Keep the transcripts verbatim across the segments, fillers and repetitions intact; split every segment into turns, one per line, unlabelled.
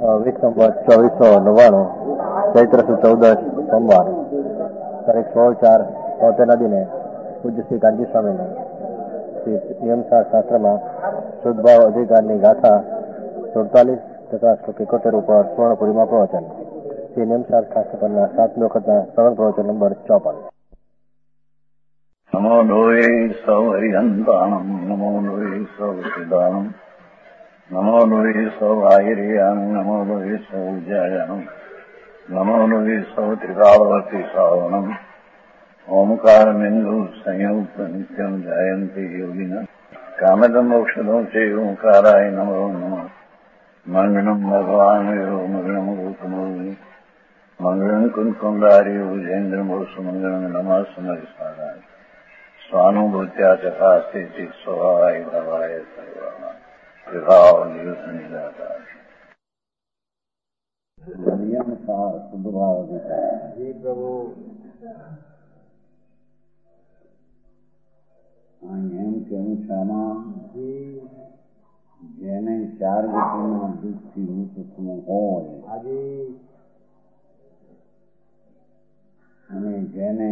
વિક્રમ ચોવીસો નવ્વાણું ચૈત્ર સુદ ચૌદશ સોમવાર તારીખ સોળ ચાર તોતેરના દિને પૂજ્ય શ્રી કાનજી સ્વામીને શ્રી નિયમસાર શાસ્ત્રમાં શુદ્ધભાવ અધિકારની ગાથા સુડતાલીસ તથા શ્લોક એકોતેર ઉપર સ્વર્ણપુરીમાં પ્રવચન શ્રી નિયમસાર શાસ્ત્ર પરના સાતમી વખતના શ્રવણ પ્રવચન નંબર ચોપન.
નમો લોહે સૌ હરિહંતાણમ નમો લોહે સૌ સિદ્ધાણમ નમો લોહે સૌ આહિર્યામ નમો લોહે સૌ જયાનમ નમો લોહે સૌ ત્રિકાળવતી શ્રાવણમ ઓમકાર બિંદુ સંયુક્ત નિત્યમ જયંતી યોગિના કામદમ મોક્ષદો છે ઓંકારાય નમો નમઃ મંગળમ ભગવાન યો મંગળમ ગૌતમોની મંગળમ કુંકુંડાર્યો જૈન્દ્રમો સુમંગળમ નમઃ સમરિસ્વારાય સ્વાનુભૂત્યા ચકાસ્તે ચિત સ્વભાવાય ભવાય સર્વમાં વિભાવ નિદાતા નિયમસાર શુદ્ધભાવ અધિકાર. જી પ્રભુ. એમ કેવું છે આમાં જેને ચાર ગતિના દુઃખથી મુક્ત હોય અને જેને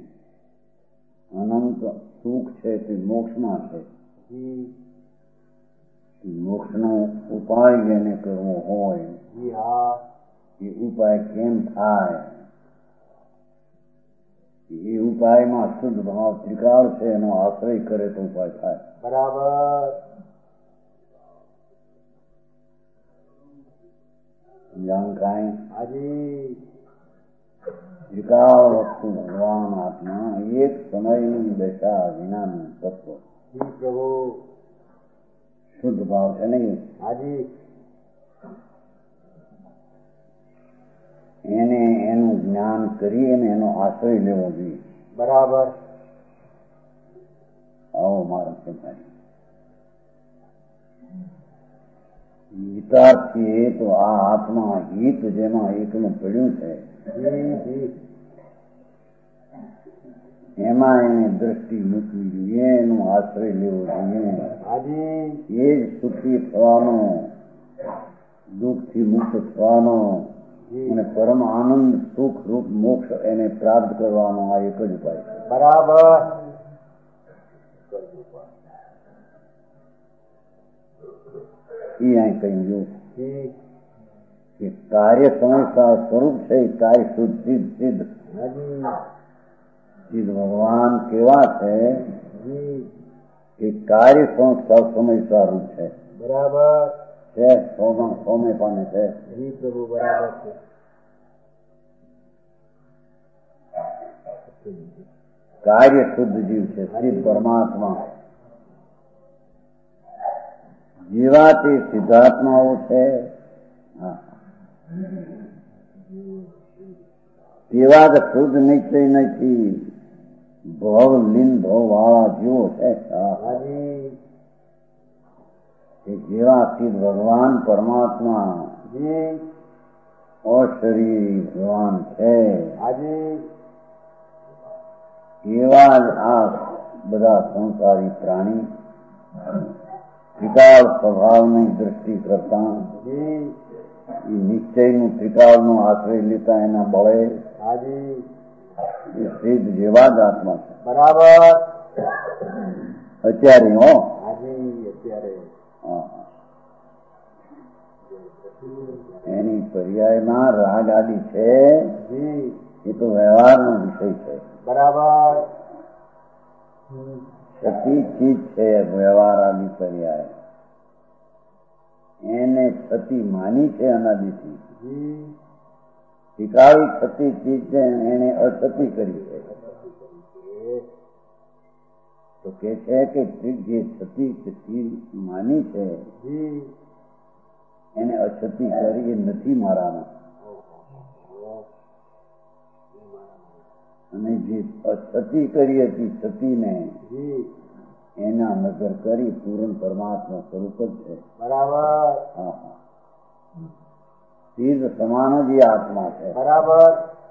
અનંત સુખ છે તે મોક્ષમાં છે, મોક્ષનો ઉપાય જેને કરવો હોય એ ઉપાય કેમ થાય? એ ઉપાયમાં શુદ્ધ ભાવ ત્રિકાળ છે એનો આશ્રય કરે તો ઉપાય થાય. બરાબર. સમજાણ કાંઈ? હાજી. ત્રિકાળ વસ્તુ ભગવાન આત્મા એક સમયની દશા વિનાનું તત્વ. પ્રભુ શુદ્ધ ભાવ છે નહીં? હાજી. એને એનું જ્ઞાન કરી અને એનો આશ્રય લેવો જોઈએ. બરાબર. આવો મારો સમજાય. હિતાર્થી તો આ આત્મા હિત જેમાં એકનું પડ્યું છે એમાં એને દ્રષ્ટિ મૂકવી જોઈએ, એનો આશ્રય લેવો જોઈએ. એ જ સુખી થવાનો, દુઃખથી મુક્ત થવાનો અને પરમ આનંદ સુખ રૂપ મોક્ષ એને પ્રાપ્ત કરવાનો આ એક જ ઉપાય છે. બરાબર. એ અહીં કહ્યું કે કાર્ય સંસ્થા સ્વરૂપ છે, કાર્ય શુદ્ધ સિદ્ધ સિદ્ધ સિદ્ધ ભગવાન કેવા છે કે કાર્ય સંસ્થા સમય રૂપ છે. બરાબર છે. સોમાં સોમે પાને છે. પ્રભુ બરાબર છે. કાર્ય શુદ્ધ જીવ છે, સિદ્ધ પરમાત્મા. જીવાતી સિદ્ધાત્માઓ છે તેવા જ શુદ્ધ નિશ્ચય નથી ભવ લીન ભવ વાળા જીવો છે. જેવા સિદ્ધ ભગવાન પરમાત્મા અશરીરી ભગવાન છે એવા જ આ બધા સંસારી પ્રાણી ત્રિકાળ સ્વભાવની દ્રષ્ટિ કરતા એ નિશ્ચયનું ત્રિકાળનો આશ્રય લેતા એના બળે એ સિદ્ધ જેવા જ આત્મા છે. બરાબર. અત્યારે હો અત્યારે એની પર્યાયમાં રાગ આદિ છે એ તો વ્યવહારનો વિષય છે. બરાબર. સતી ચીજ છે વ્યવહાર આદિ પર્યાય. એને સતી માની છે અનાદિથી. ત્રિકાળી સતી ચીજ છે એને અસતી કરી છે. તો કે છે કે જે સતી ચીજ માની છે એને અસતી કરી એ નથી મારામાં, અને જે અસતી કરી હતી સતીને એના નજર કરી પૂર્ણ પરમાત્મા સ્વરૂપ જ છે. બરાબર. હા હા. સિદ્ધ સમાન જ એ આત્મા છે. બરાબર.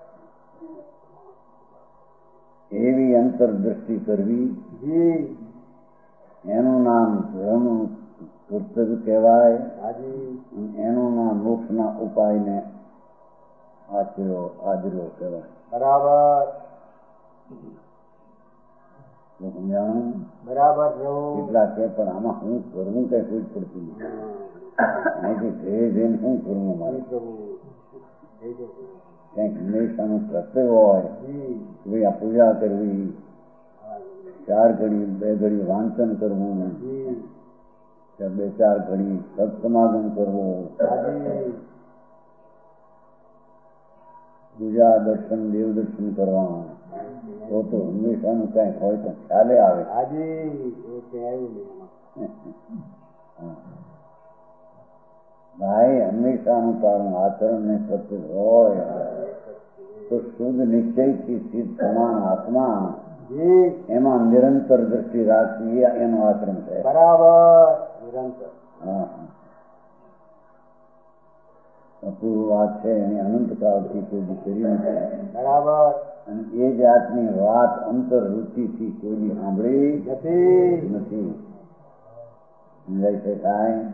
એવી અંતરદ્રષ્ટિ કરવી એનું નામ ધર્મ પુસ્તક કહેવાય. એનું ના મોક્ષ ના ઉપાય ને આચરો આદરો કહેવાય. બરાબર બરાબર. એટલા કે પણ આમાં હું કરવું કઈ કોઈ પડતું નથી. ઘરે જઈને શું કરવું મારે? કંઈક હંમેશાનું કર્તવ્ય હોય ભાઈ આ પૂજા કરવી, ચાર ઘડી બે ઘડી વાંચન કરવું, બે ચાર ઘડી સત્સમાગમ કરવું, પૂજા દર્શન દેવ દર્શન કરવા, તો તો હંમેશાનું કઈક હોય તો ખ્યાલે આવે. ભાઈ હંમેશાનું તારું આચરણ ને કર્તવ્ય હોય તો શુદ્ધ નિશ્ચયથી સિદ્ધ સમાન આત્મા એમાં નિરંતર દ્રષ્ટિ રાખવી એનું આચરણ છે. બરાબર. નિરંતર. હા અપૂર્વ વાત છે એની અનંતકાળથી કોઈ કરી નથી. બરાબર. અને એ જાતની વાત અંતર રુચિથી કોઈ સાંભળી નથી. સમજાય છે કાંઈ?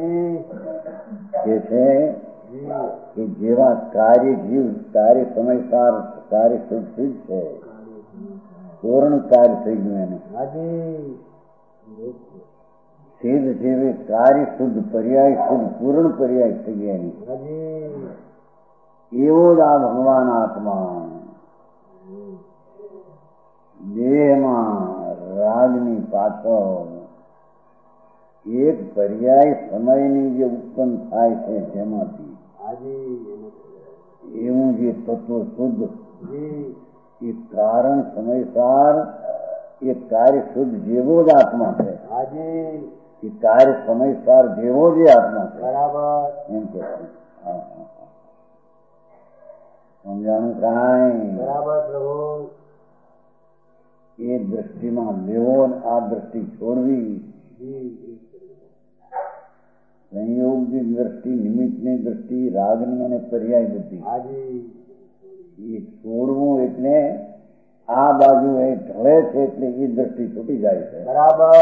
કે છે કે જેવા કાર્ય જીવ કાર્ય સમયસાર કાર્ય સુરક્ષિત છે, પૂર્ણ કાર્ય થઈ ગયું એને. સિદ્ધ જેવી કાર્ય શુદ્ધ પર્યાય શુદ્ધ પૂર્ણ પર્યાય થઈ ગયા એની. એવો જ આ ભગવાન આત્મા દેહમાં રાજની પાછળ એક પર્યાય સમયની જે ઉત્પન્ન થાય છે જેમાંથી એવું જે તત્વ શુદ્ધ એ કારણ સમયસાર એ કાર્ય શુદ્ધ જેવો જ આત્મા છે. એ કાર્ય સમયસાર જેવો જ આત્મા છે. બરાબર. એમ કે સમજાણું કાંઈ? બરાબર પ્રભુ. એ દ્રષ્ટિમાં લેવો આ દ્રષ્ટિ છોડવી. સંયોગની દ્રષ્ટિ નિમિત્તની દ્રષ્ટિ રાગની અને પર્યાય બધી એ છોડવું એટલે આ બાજુ એ ઢળે છે એટલે એ દ્રષ્ટિ છૂટી જાય છે. બરાબર.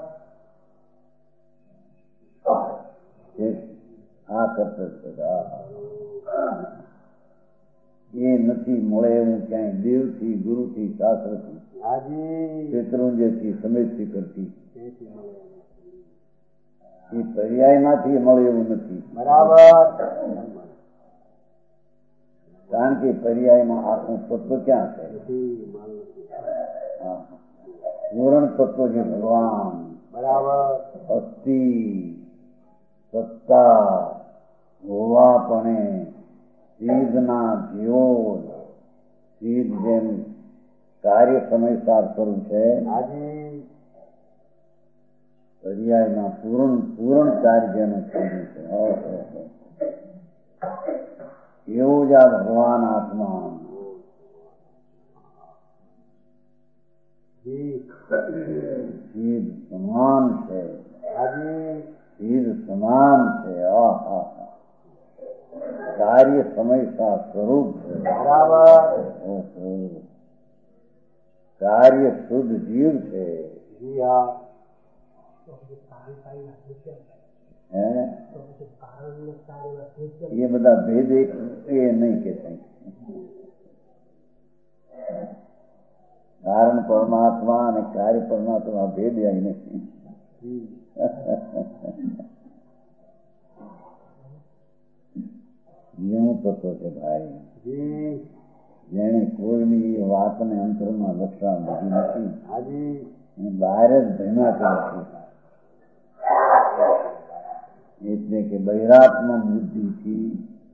આ કર્તવ્ય એ નથી મળે એવું ક્યાંય દેવથી ગુરુથી શાસ્ત્રથી શેત્રુંજયથી સમેતથી કરતી એ પર્યાયમાંથી મળે એવું નથી. બરાબર. કારણ કે પર્યાયમાં આખું તત્વ ક્યાં છે? પૂર્ણ તત્વ છે ભગવાન. બરાબર. અસ્થિ સત્તા હોવાપણે સિદ્ધના જેવો સિદ્ધ જેમ કાર્ય સમયસાર સ્વરૂપ છે પર્યાયમાં પૂર્ણ પૂર્ણ કાર્યનું થયું છે. એવું જ આ ભગવાન આત્મા સિદ્ધ સમાન છે. સિદ્ધ સમાન છે. કાર્ય સમયસાર સ્વરૂપ છે. બરાબર. કાર્ય શુદ્ધ જીવ છે. એ બધા ભેદ એ નહીં કે કારણ પરમાત્મા અને કાર્ય પરમાત્મા ભેદ અહીં નથી. એવું થતો છે ભાઈ જેને કોઈની વાતને અંતરમાં લક્ષણ લીધી નથી બહાર જ ભેના કરે છે. એટલે કે બહિરાત્મ બુદ્ધિથી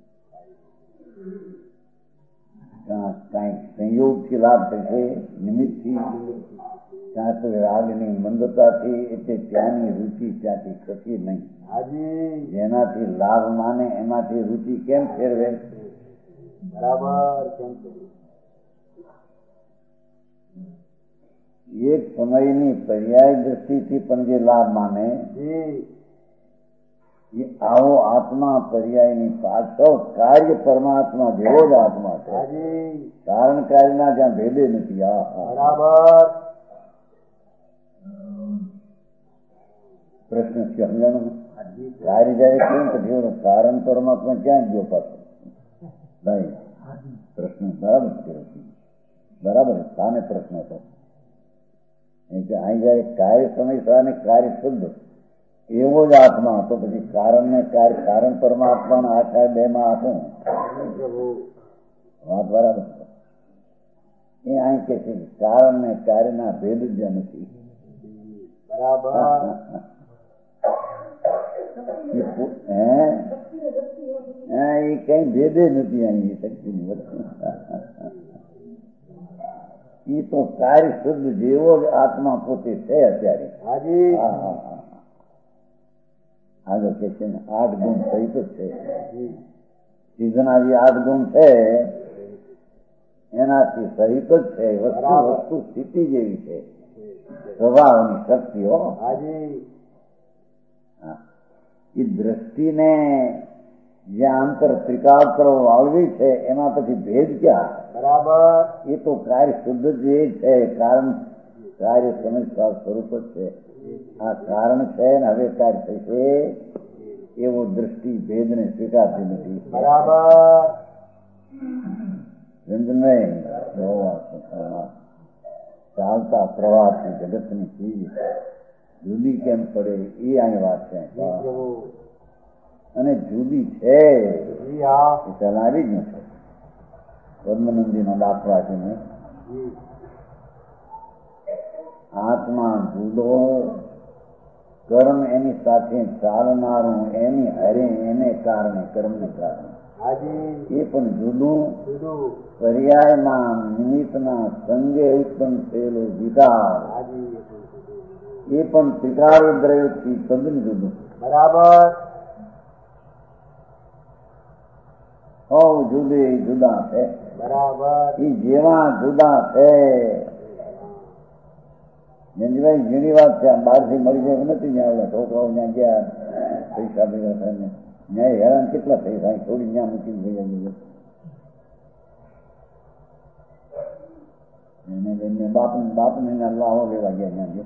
કાંઈક સંયોગથી લાભ થશે નિમિત્તથી ત્યાં તો રાગની મંદતાથી એટલે ત્યાંની રુચિ ત્યાંથી ખસી નહીં. જેનાથી લાભ માને એમાંથી રુચિ કેમ ફેરવે? બરાબર. એક સમયની પર્યાય દ્રષ્ટિથી પણ જે લાભ માને એ આવો આત્મા પર્યાયની પાછળ કાર્ય પરમાત્મા જેવો જ આત્મા છે. કારણ કાર્યના જ્યાં ભેદે નથી. બરાબર. પ્રશ્ન સમજાણું કાર્ય જયારે કેમ થયું કારણ પરમાત્મા ક્યાં ગયો પાછો ભાઈ પ્રશ્ન બરાબર કર્યો બરાબર સાને પ્રશ્ન હતો અહીં જયારે કાર્ય સમય અને કાર્ય શુદ્ધ એવો જ આત્મા હતો પછી કારણ ને કાર્ય કારણ પરમાત્માના આકાર બે માં આપું વાત બરાબર એ અહીં કે છે કારણ ને કાર્યના ભેદ જ નથી બરાબર હે એ કઈ ભેદે નથી અહીં શક્તિની વસ્તુ એ તો કાર્ય શુદ્ધ જેવો જ આત્મા પોતે છે અત્યારે આગળ કે છે ને આઠ ગુણ સહિત જ છે સિઝના જે આઠ ગુણ છે એનાથી સહિત જ છે વસ્તુ વસ્તુ સ્થિતિ જેવી છે સ્વભાવની શક્તિઓ એ દ્રષ્ટિને જ્યાં અંતર ત્રિકાળ કરો વાળવી છે એમાં પછી ભેદ ક્યાં બરાબર એ તો કાર્ય શુદ્ધ જે છે કારણ કાર્ય સમજદાર સ્વરૂપ જ છે આ કારણ છે ને હવે કાર્ય થશે એવો દ્રષ્ટિ ભેદ ને સ્વીકારતી નથી બરાબર ચાલતા પ્રવાસી જગતની ચીજ જુદી કેમ પડે એ અહીં વાત છે અને જુદી છે એ પેલા આવી ગયું છે પદ્મનંદી નો દાખલો છે ને આત્મા જુદો કર્મ એની સાથે ચાલનારું એની હરે એને કારણે કર્મની કારણે એ પણ જુદું પર્યાયમાં નિમિત્તના સંગે ઉત્પન્ન થયેલો વિકાર એ પણ ત્રિકાળ દ્રવ્યથી તદ્દન જુદું બરાબર હો જુદે જુદા છે બરાબર એ જેવા જુદા છે જયંતિભાઈ ઘણી વાત છે બહાર થી મળી જાય નથી ત્યાં છોકરાઓ ત્યાં ગયા પૈસા ભેગા થઈને ન્યાય હેરાન કેટલા થઈ થાય થોડી ત્યાં મૂકી ભેગા એને બાપ બાપ ને લાવો લેવા ગયા ત્યાં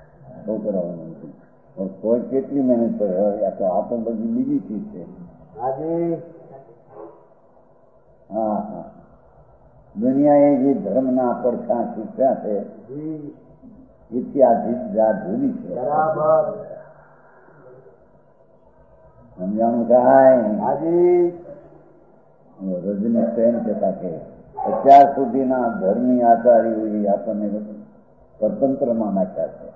છોકરાઓ કોઈ કેટલી મહેનત કરે આ તો આ તો બધી બીજી ચીજ છે હા હા દુનિયાએ જે ધર્મના પડખા શીખ્યા છે ઇતિહાસ જાત જુદી છે બરાબર સમજાણું થાય રજની પ્રેમ કહેતા કે અત્યાર સુધીના ધર્મી આચાર્યો આપણને સ્વતંત્રમાં નાખ્યા છે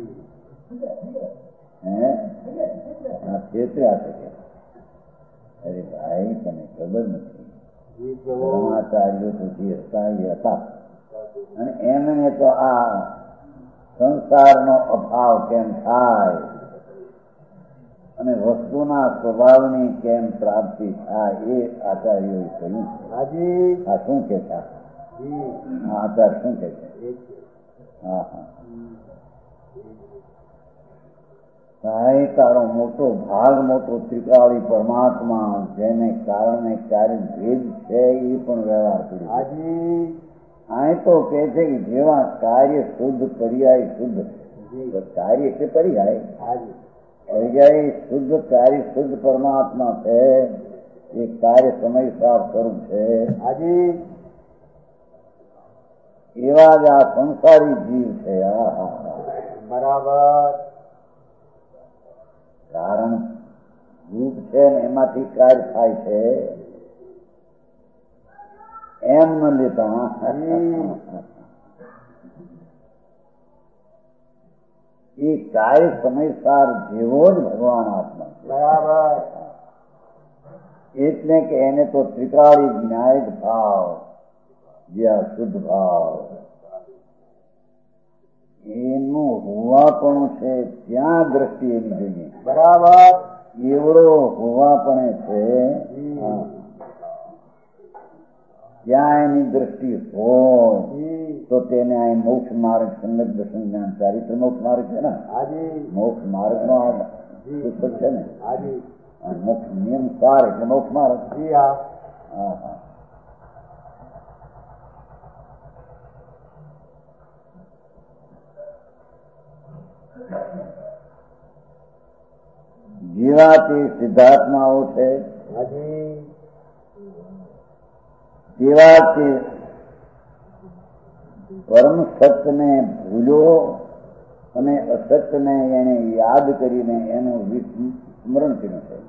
હે આ છેતર્યા છે કે અરે ભાઈ તને ખબર નથી ધર્માચાર્યો તો જે હતા એ હતા અને એમને તો આ સંસારનો અભાવ કેમ થાય અને વસ્તુના સ્વભાવની કેમ પ્રાપ્તિ થાય એ આચાર્યોએ કહ્યું છે આ શું કે છે આચાર્ય શું કે છે હા હા સાહેબ તારો મોટો ભાગ મોટો ત્રિકાળી પરમાત્મા જેને કારણે કાર્ય ભેદ છે એ પણ વ્યવહાર કર્યો આ તો કે છે કે જેવા કાર્ય શુદ્ધ પર્યાય શુદ્ધ કાર્ય એટલે પર્યાય પર્યાય શુદ્ધ કાર્ય શુદ્ધ પરમાત્મા છે એ કાર્ય સમયસાર સ્વરૂપ છે એવા જ આ સંસારી જીવ છે બરાબર કારણ રૂપ છે ને એમાંથી કાર્ય થાય છે એમ ન લેતા એ કાર્ય સમયસાર જેવો જ ભગવાન આત્મા છે બરાબર એટલે કે એને તો ત્રિકાળી ન્યાય ભાવ જે આ શુદ્ધ ભાવ એનું હોવાપણું છે ત્યાં દ્રષ્ટિ એની જોઈએ બરાબર એવડો હોવાપણે છે ત્યાં એની દ્રષ્ટિ હોય તો તેને અહીં મોક્ષ માર્ગ સંગત દર્શન જ્ઞાન ચારિત્ર મોક્ષ માર્ગ છે ને મોક્ષ માર્ગ નો પુસ્તક છે ને મોક્ષ નિયમ સાર એટલે મોક્ષ માર્ગ હા હા એવા તે સિદ્ધાત્માઓ છે, તેવા તે પરમ સત્યને ભૂલ્યો અને અસત્યને એને યાદ કરીને એનું સ્મરણ કર્યું છે,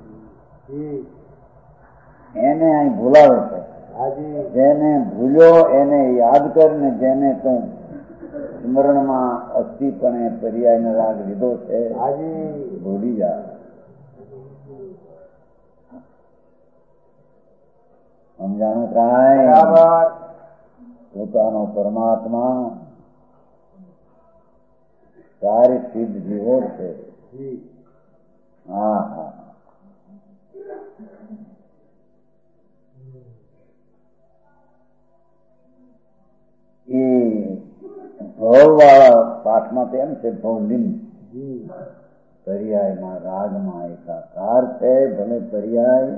એને અહીં ભૂલાવે છે. જેને ભૂલ્યો એને યાદ કરીને જેને તું સ્મરણમાં અસ્થિપણે પર્યાયનો રાગ લીધો છે, ભૂલી જા. સમજાણું કાંઈ? પોતાનો પરમાત્મા કાર્ય સિદ્ધ જીવો છે. હા હા એ ભવ વાળા પાઠમાં તેમ છે, ભવલિંગ પર્યાયમાં રાગમાં એકાકાર છે. ભલે પર્યાય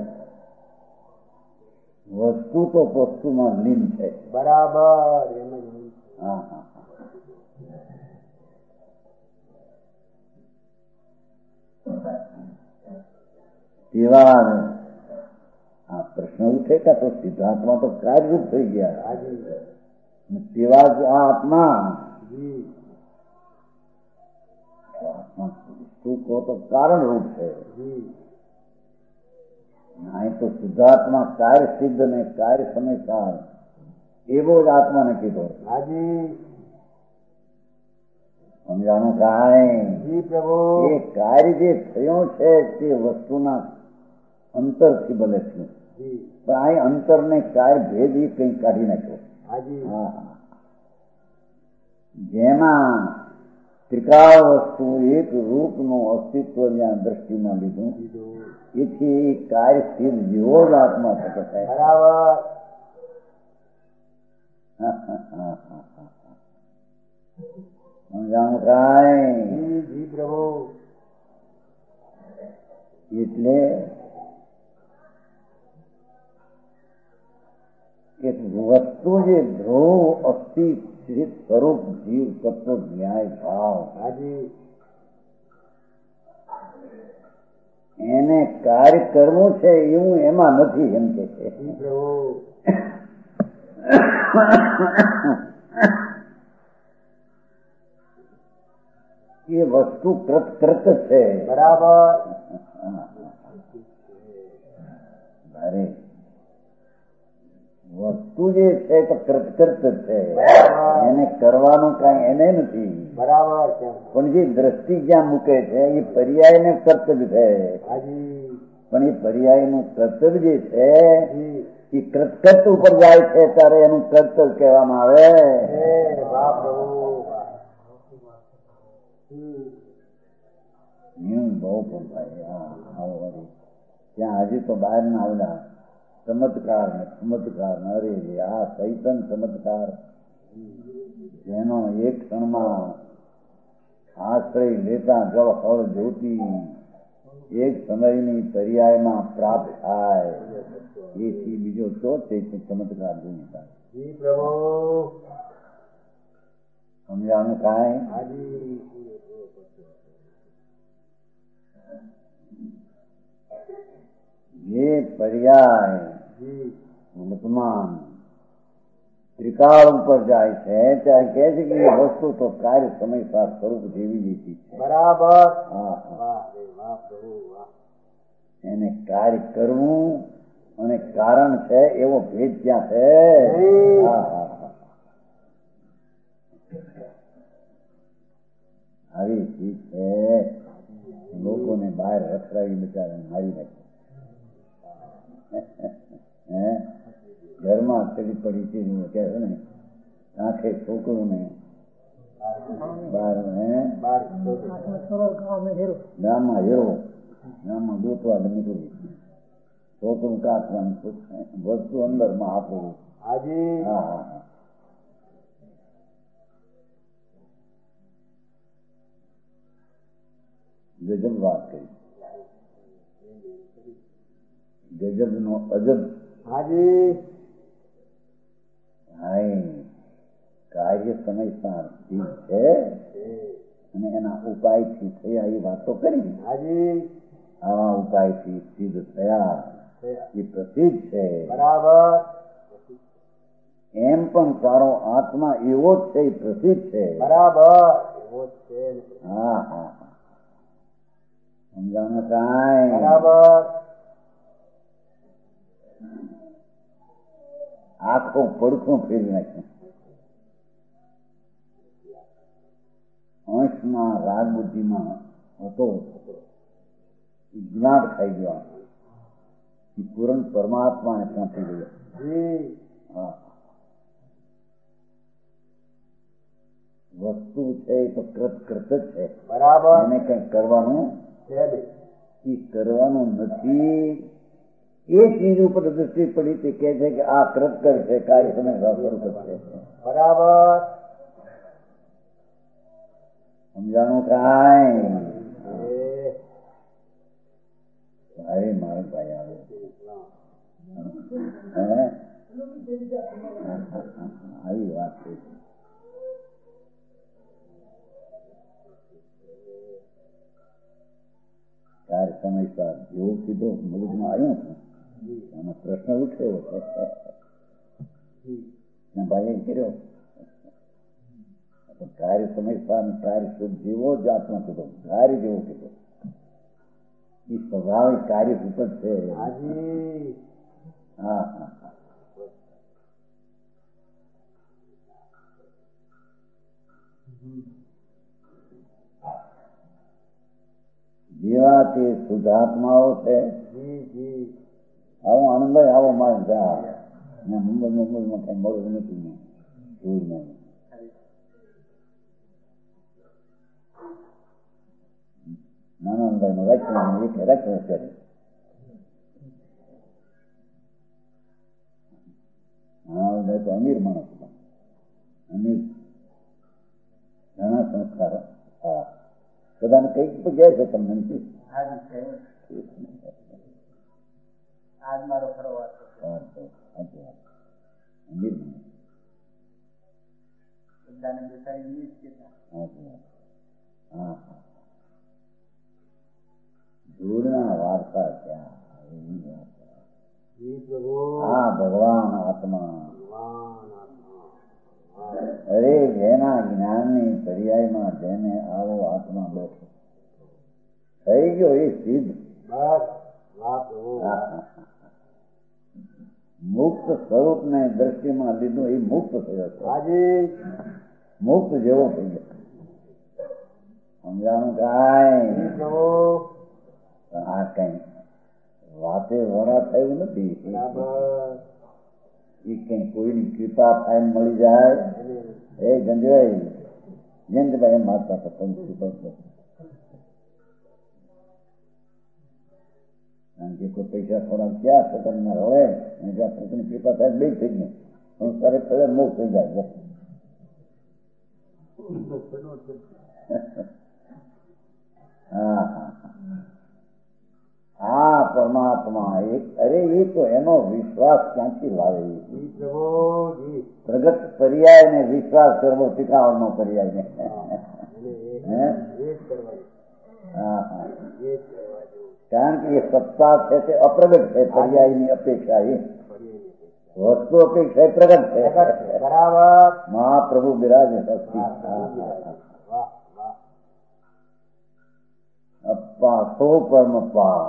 વસ્તુ તો વસ્તુમાં લીન છે.
બરાબર.
હા હા તેવા આ પ્રશ્ન ઉઠે કે તો સિદ્ધાર્થમાં તો કાર્યરૂપ થઈ ગયા. તેવા જ આ આત્મા તું કહો તો કારણ રૂપ છે. અહીં તો શુદ્ધાત્મા કાર્ય સિદ્ધ ને કાર્ય સમયસાર એવો જ આત્માને કીધો. સમજાણું કાંઈ? એ કાર્ય જે થયો છે તે વસ્તુના અંતરથી બને છે, પણ અહીં અંતરને કાર્ય ભેદ એ કંઈ કાઢી નાખ્યો. જેમાં ત્રિકાળ વસ્તુ એક રૂપનું અસ્તિત્વ જ્યાં દ્રષ્ટિમાં લીધું, એથી કાર્ય સ્થિર જેવો જ આત્મા થતો થાય. સમજાણું કાંઈ? એટલે એક વસ્તુ જે ધ્રુવ અસ્થિ સ્વરૂપ જીવ તત્વ ન્યાય ભાવ એને કાર્ય કરવું છે એવું એમાં નથી, એમ કે છે. એ વસ્તુ કૃત કૃત છે. બરાબર. અરે વસ્તુ જે છે તો કૃતકૃત છે, એને કરવાનું કઈ એને નથી. બરાબર. પણ જે દ્રષ્ટિ જ્યાં મૂકે છે એ પર્યાયને કર્તવ્ય છે, પણ એ પર્યાયનું કર્તવ્ય જે છે એ કૃતકૃત ઉપર જાય છે ત્યારે એનું કર્તવ્ય કહેવામાં આવે. બહુ પણ ત્યાં હજી તો બહાર ના આવડા ચમત્કાર ને ચમત્કાર ને અરે આ ચૈતન ચમત્કાર જેનો એક ક્ષણમાં આશ્રય લેતા જળ ફળ જ્યોતિ એક સમયની પર્યાયમાં પ્રાપ્ત થાય, એથી બીજો તો ચમત્કાર જોઈ શકાય. સમજાણું કાંઈ? જે પર્યાય વર્તમાન ત્રિકાળ ઉપર જાય છે ત્યાં કહે છે કે એ વસ્તુ તો કાર્ય સમયસાર સ્વરૂપ જેવી રીતે છે. બરાબર. એને કાર્ય કરવું અને કારણ છે એવો ભેદ ત્યાં છે. આવી ચીજ છે, લોકોને બહાર રખડાવી બચારાને મારી નાખે. ઘરમાં ચડી પડી ચીજ કે છે ને આંખે છોકરું ને બાર ગામમાં હેરો ગામમાં ગોતવા નીકળ્યું, છોકરું કાઢવાનું વસ્તુ અંદર માં આપવું. હા હા ગજબ વાત કરી. ગજબ નો અજબ. હાજી. હાય કાર્ય સમયસાર ચીજ છે અને એના ઉપાયથી થયા એ વાત તો કરી. હાજી. આવા ઉપાયથી સિદ્ધ થયા એ પ્રસિદ્ધ છે.
બરાબર.
એમ પણ તારો આત્મા એવો જ છે એ પ્રસિદ્ધ છે.
બરાબર એવો જ છે.
હા હા સમજાણું કાંઈ?
બરાબર.
આખો પડખું ફેરવી નાખ્યું. અંશમાં રાગ બુદ્ધિમાં હતો જ્ઞાન ખાઈ ગયો. એ પૂર્ણ પરમાત્માને પહોંચી ગયો. હા વસ્તુ છે એ તો કૃત કૃત જ છે.
બરાબર.
એને કઈ કરવાનું એ કરવાનું નથી. એ ચીજ ઉપર દ્રષ્ટિ પડી તે કહે છે કે આ કૃતકર છે, કાર્ય તમે સ્વરૂપ છે.
બરાબર
સમજાણું કાંઈ? અરે મારો ભાઈ આવે આવી વાત છે. કાર્ય સમયસર જેવું કીધું મગજમાં આવ્યું એનો પ્રશ્ન ઉઠ્યો ભાઈએ કર્યો. કાર્ય સમયસર કાર્ય શુદ્ધ જેવો જ આત્મા કીધો, કાર્ય જેવો કીધો. એ સ્વાભાવિક કાર્ય ઉપર છે. હા હા જેવા તે શુદ્ધાત્માઓ છે. આવો આનંદભાઈ આવો મારે જા મુંબઈ મુંબઈમાં કઈ મળવું નથી. જોઈ નહીં નાનાભાઈ નું રાખ્યું એટલે રાખ્યું છે. નાનાભાઈ તો અમીર માણસ હતા. અમીર ઘણા સંસ્કારો. હા બધાને કઈક તો ગયા છે તમને નથી.
આજ મારો ખરો વાત
અમીર
બધાને બેસાડી
હા ધૂળના વાર્તા ક્યાં? હા ભગવાન આત્મા. અરે જેના જ્ઞાનની પર્યાયમાં જેને આવો આત્મા બેઠો થઈ ગયો એ સિદ્ધ. મુક્ત સ્વરૂપ ને દ્રષ્ટિમાં લીધું એ મુક્ત થયો છે. મુક્ત જેવો થઈ ગયો. સમજાણું કાંઈ? આ કઈ વાતે વરા થયું નથી. એ કઈ કોઈની કૃપા થાય મળી જાય. એ ગંજભાઈ જયંતભાઈ એમ મારતા હતા કારણ કે કોઈ પૈસા થોડા ક્યાં છે તમને હવે પોતાની કૃપા થાય બે થઈ ગયું સંસારે ફરે મુક્ત થઈ જાય. હા હા પરમાત્મા એક. અરે એ તો એનો વિશ્વાસ ક્યાંથી લાવે? પ્રગટ પર્યાય ને વિશ્વાસ કરવો શીખાવાનો પર્યાય ને. હા હા કારણ કે એ સત્તા છે તે અપ્રગટ છે. પર્યાયની અપેક્ષા એ વસ્તુ અપેક્ષા એ પ્રગટ છે.
બરાબર
મહાપ્રભુ બિરાજે શક્તિ. અપ્પા સો પરમ અપ્પા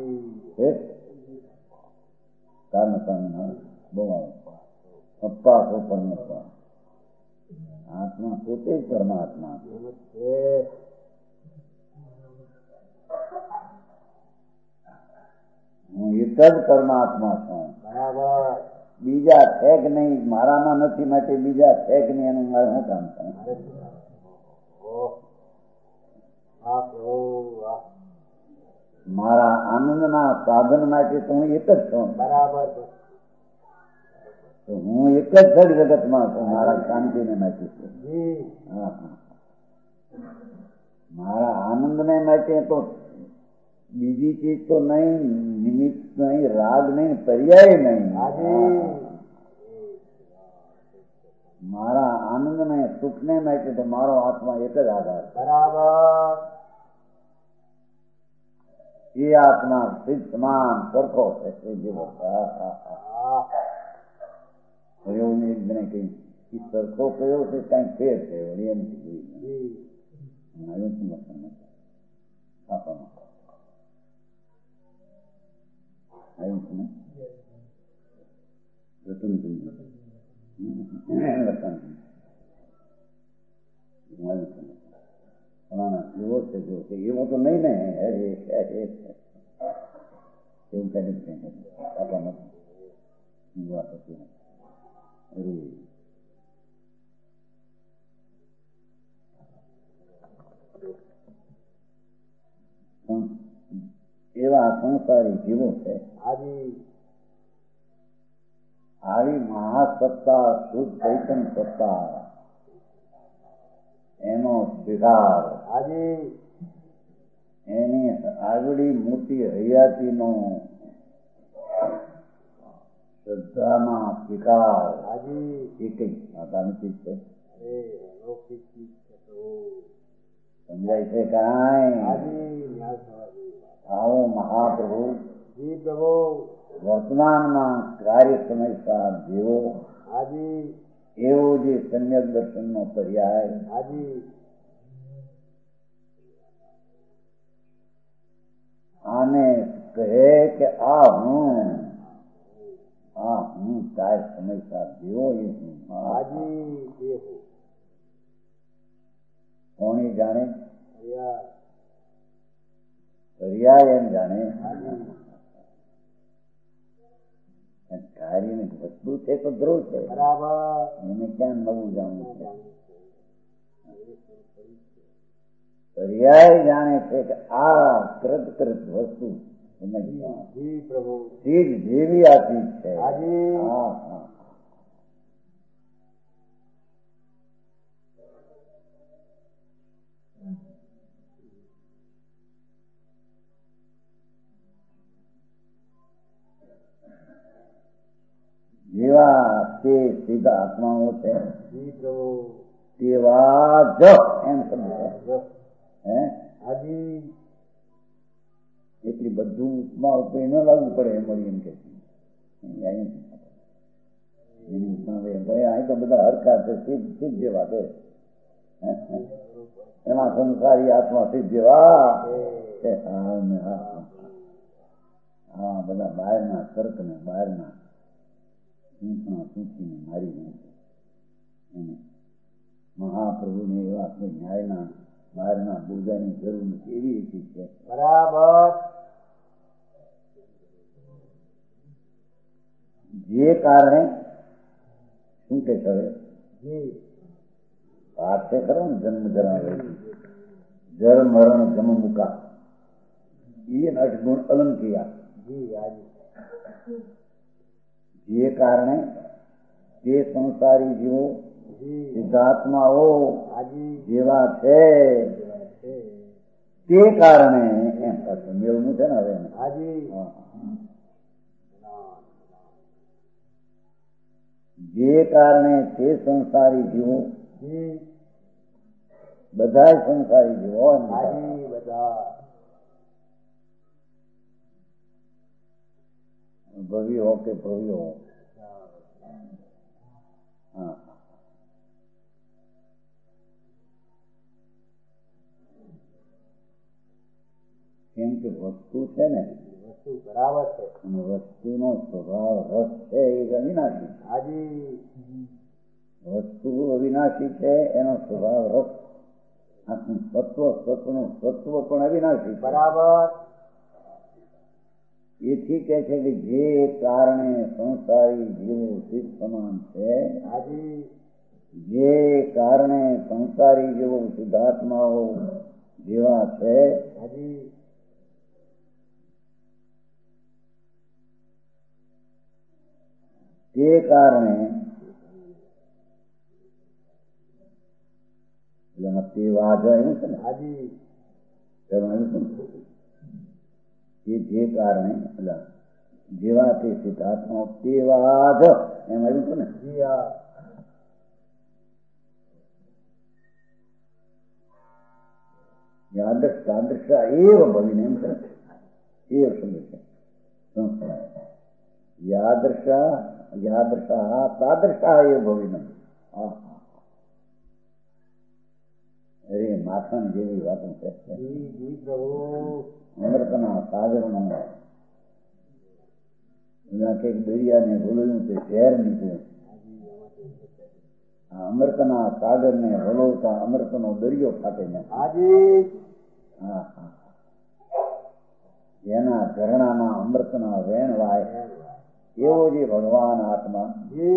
બહુ અપ્પા સો પરમ અપ્પા. આત્મા પોતે જ પરમાત્મા છે. હું એક જ પરમાત્મા છું. બીજા છે કે નહીં મારામાં નથી માટે બીજા છે કે નહીં એનું મારે શું કામ થાય? મારા આનંદના સાધન માટે તો હું એક જ છું. બરાબર હું એક જ જડ જગતમાં છું. મારા શાંતિને માટે છું. હા હા મારા આનંદને માટે તો બીજી ચીજ તો નહીં, નિમિત્ત નહીં, રાગ નહીં, પર્યાય નહીં. મારા આનંદ ને સુખ ને માટે તો મારો આત્મા એક જ આધાર. બરાબર એ આત્મા સિદ્ધ સમાન સરખો છે એ જેવો એવું એક જણે કહ્યું એ સરખો કયો છે કઈ ફેર છે વળી એમ એવો છે જો કે એવો તો નહીં ને એવું કઈ નથી આપણા નથી વાત હતી અરે એવા સંસારી જીવો છે આવી મહાસત્તા શુદ્ધ ચૈતન સત્તા એનો સ્વીકાર એની આગળી મોટી હયાતીનો શ્રદ્ધામાં સ્વીકાર એ કઈ સાધારણ છે સમજાય છે કાંઈ આવો મહાપ્રભુ વર્તમાનમાં કાર્ય સમયસાર જેવો એવો જે સમ્યક દર્શન નો પર્યાય આને કહે કે આ હું આ હું કાર્ય સમયસાર જેવો એ હું કોણી જાણે પર્યાય એમ જાણે કાર્યની વસ્તુ છે તો ધ્રુવ છે એને ક્યાં નવું જાણવું છે પર્યાય જાણે છે કે આ કૃત કૃત વસ્તુ ચીજ જેવી આ ચીજ છે હા હા જેવા તે સીધા આત્માઓ છે તેવા જ એમ સમજો હે એટલી બધું ઉપમા ઉપર ન લાવવું પડે એમ મળી એમ કે અહીં તો બધા હરખા છે સિદ્ધ સિદ્ધ જેવા છે એમાં સંસારી આત્મા સિદ્ધ જેવા હા બધા બહારના તર્ક ને બહારના સૂચીને મારી નાખે મહાપ્રભુને એવા કોઈ ન્યાયના બહારના બોજાની જરૂર નથી એવી એક છે બરાબર જે કારણે શું કે કરે પાઠ છે ખરો ને જન્મ જરા જર મરણ જમ મુકા એ અઠગુણ અલંકિયા જે કારણે તે સંસારી જીવો સિદ્ધાત્માઓ જેવા છે તે કારણે એમ મેળવું છે ને હવે જે કારણે તે સંસારી જીવો બધા સંસારી જીવો ભવ્ય હો કે ભવ્ય હો હા કેમ કે વસ્તુ છે ને વસ્તુ બરાબર છે અને વસ્તુનો સ્વભાવ રસ છે એ અવિનાશી વસ્તુ અવિનાશી છે એનો સ્વભાવ રસ આખું સત્વ સત્વનું સત્વ પણ અવિનાશી બરાબર એથી કે છે કે જે કારણે સંસારી જીવો સિદ્ધ સમાન છે જે કારણે સંસારી જીવો સિદ્ધાત્માઓ જેવા છે તે કારણે તે વાજ આવ્યું છે ને એ જે કારણે જેવા તે સિદ્ધાત્મા તેવા જ એમ આવ્યું હતું ને યાદૃશ તાદૃશ એવ ભવીને એમ કરે એ શબ્દ છે સંસ્કાર. યાદૃશા યાદૃશા તાદૃશા એ ભવિનમ. અરે માખણ જેવી વાતો છે. અમૃતના સાગરનો દરિયાને વલોવ્યું તે ઝેર નીકળ્યું. અમૃતના સાગર ને વલોવતા અમૃતનો દરિયો ફાટે ને હા હા જેના ઝરણામાં અમૃતના વેણ વાય એવો જે ભગવાન આત્મા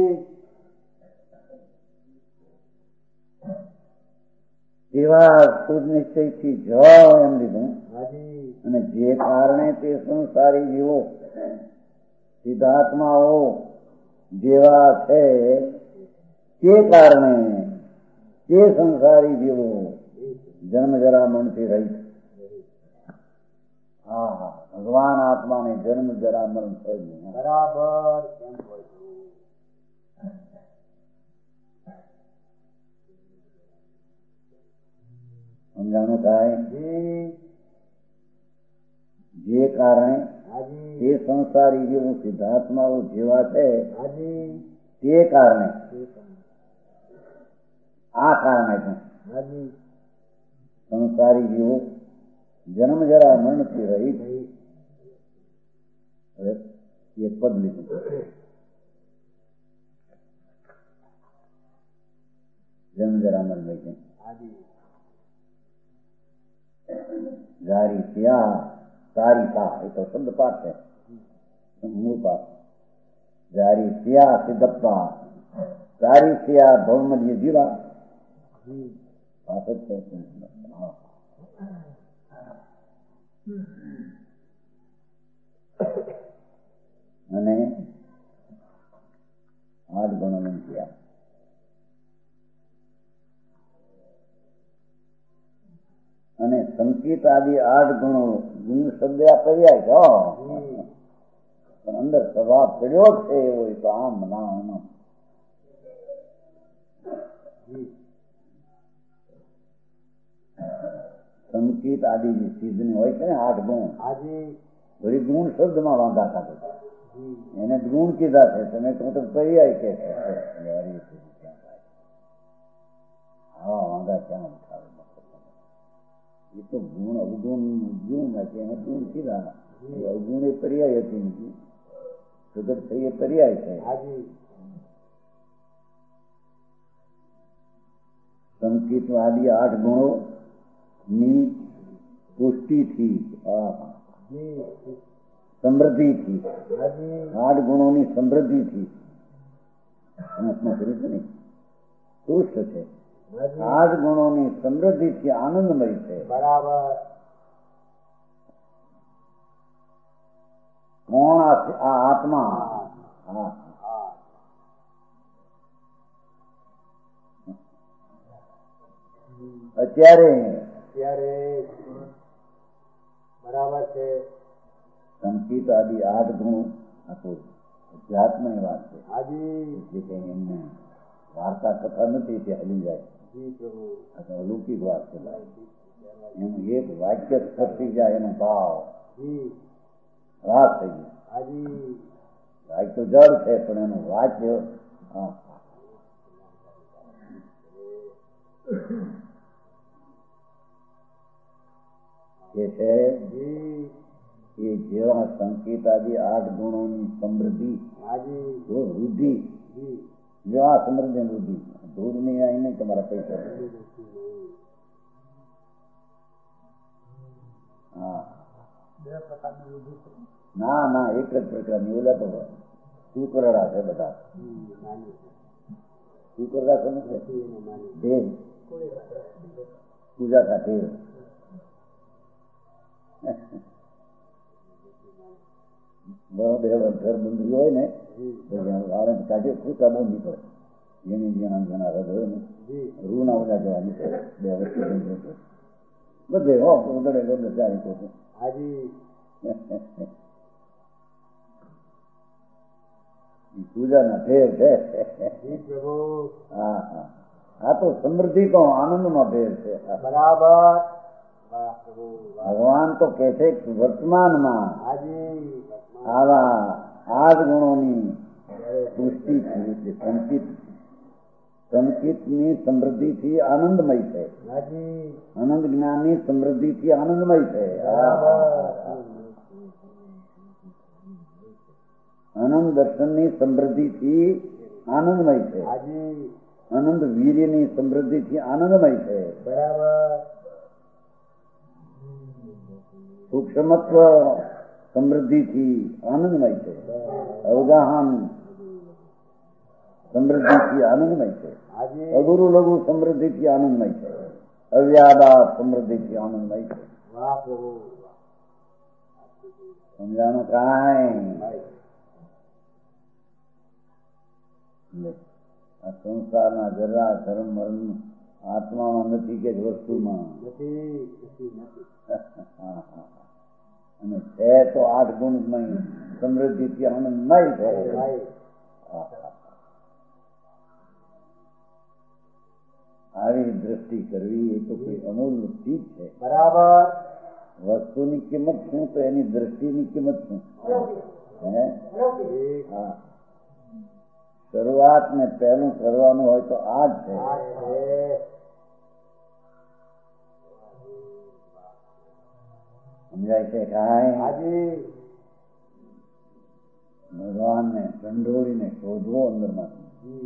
એવા શુદ્ધ નિશ્ચયથી જવાઓ એમ લીધું. અને જે કારણે તે સંસારી જીવો સિદ્ધાત્માઓ જેવા છે તે કારણે તે સંસારી જીવો જન્મ જરા મરણથી રહિત. હા હા ભગવાન આત્માને જન્મ જરા મરણ થયું બરાબર. સમજાણું થાય? જે કારણે તે સંસારી જીવો સિદ્ધાત્માઓ જેવા છે તે કારણે આ કારણે સંસારી જીવો જન્મ જરા મરણથી રહિત. હવે એક પદ લીધું જન્મ જરા મરણ રહી. જારી સિયા સારી સા એ તો શબ્દ પાઠ છે. મૂળ પાઠ જારી સિયા સિદ્ધપ્પા સારી સિયા ભવમધ્ય જીવા પાઠ જ છે. અને આઠ ગણો થયા. અને સંકેત આદિ આઠ ગણો ગુણ શબ્દ પર્યાય છો પણ અંદર સ્વભાવ પડ્યો છે એવો તો આમ ના આમ સંકેત આદિ જે સિદ્ધની હોય છે ને આઠ ગુણ વળી ગુણ શબ્દમાં વાંધા કાઢે એને ગુણ કીધા છે તમે તો પર્યાય કે હા વાંધા ક્યાં ઉઠાવે એ તો ગુણ અવગુણ ગુણ નાખે એને ગુણ કીધા. અવગુણ એ પર્યાય હતી નથી જગત થઈ એ પર્યાય છે. સંકેત આદિ આઠ ગુણો ની પુષ્ટિથી સમૃદ્ધિથી આઠ ગુણોની સમૃદ્ધિથી તુષ્ટ છે. આઠ ગુણોની સમૃદ્ધિથી આનંદમય છે. બરાબર. કોણ આ આત્મા? હા અત્યારે અત્યારે બરાબર છે. સંકેત આદિ આઠ ગુણ આપો અધ્યાત્મની વાત છે. જે કઈ એમને વાર્તા કથા નથી તે હલી જાય. અલૌકિક વાત છે. એનું એક વાક્ય થતી જાય એનો ભાવ રાસ થઈ ગયો. વાક્ય તો જળ છે પણ એનું વાક્ય કે છે એ જેવા સંકેત આદિ આઠ ગુણોની સમૃદ્ધિ વૃદ્ધિ જેવા સમૃદ્ધિ વૃદ્ધિ ધૂળ નહીં આવી નહીં તમારા પૈસા. હા ના ના એક જ પ્રકારની ઓલા તો સુકરડા છે બધા. સુકરડા કોને છે? ઢેર પૂજા કા ઢેર. ઘર બંધરી હોય ને વાળા કાઢે ફૂટા બહુ નીકળે. જેની જેના જેના રદ હોય ને રૂ ના ઓલા જવા નીકળે. બે વસ્તુ બધે હો ઉદડે બધે જાય તો પૂજા ના ઢેર છે. હા હા આ તો સમૃદ્ધિ તો આનંદ નો ઢેર છે. બરાબર. ભગવાન તો કે છે વર્તમાનમાં આવા આજ ગુણોની સૃષ્ટિ છે. સંકિત સંકિતની સમૃદ્ધિથી આનંદમય છે. આનંદ જ્ઞાનની સમૃદ્ધિથી આનંદમય છે. આનંદ દર્શનની સમૃદ્ધિથી આનંદમય છે. આનંદ વીર્યની સમૃદ્ધિથી આનંદમય છે. બરાબર. સૂક્ષ્મત્વ સમૃદ્ધિથી આનંદમય છે. અવગાહન સમૃદ્ધિથી આનંદમય છે. અગુરુ લઘુ સમૃદ્ધિથી આનંદમય છે. અવ્યાદા સમૃદ્ધિથી આનંદમય છે. સમજાણું કાંઈ? આ સંસારના જરા ધર્મ મરણ આત્મામાં નથી કે વસ્તુમાં અને છે તો આઠ ગુણમય સમૃદ્ધિથી આનંદમય છે. આવી દ્રષ્ટિ કરવી એ તો કોઈ અમૂલ્ય ચીજ છે. બરાબર. વસ્તુની કિંમત શું તો એની દ્રષ્ટિની કિંમત શું? હે હા, શરૂઆત ને પહેલું કરવાનું હોય તો આ જ છે. સમજાય છે કાંઈ? ભગવાનને ઢંઢોળીને શોધવો અંદરમાંથી.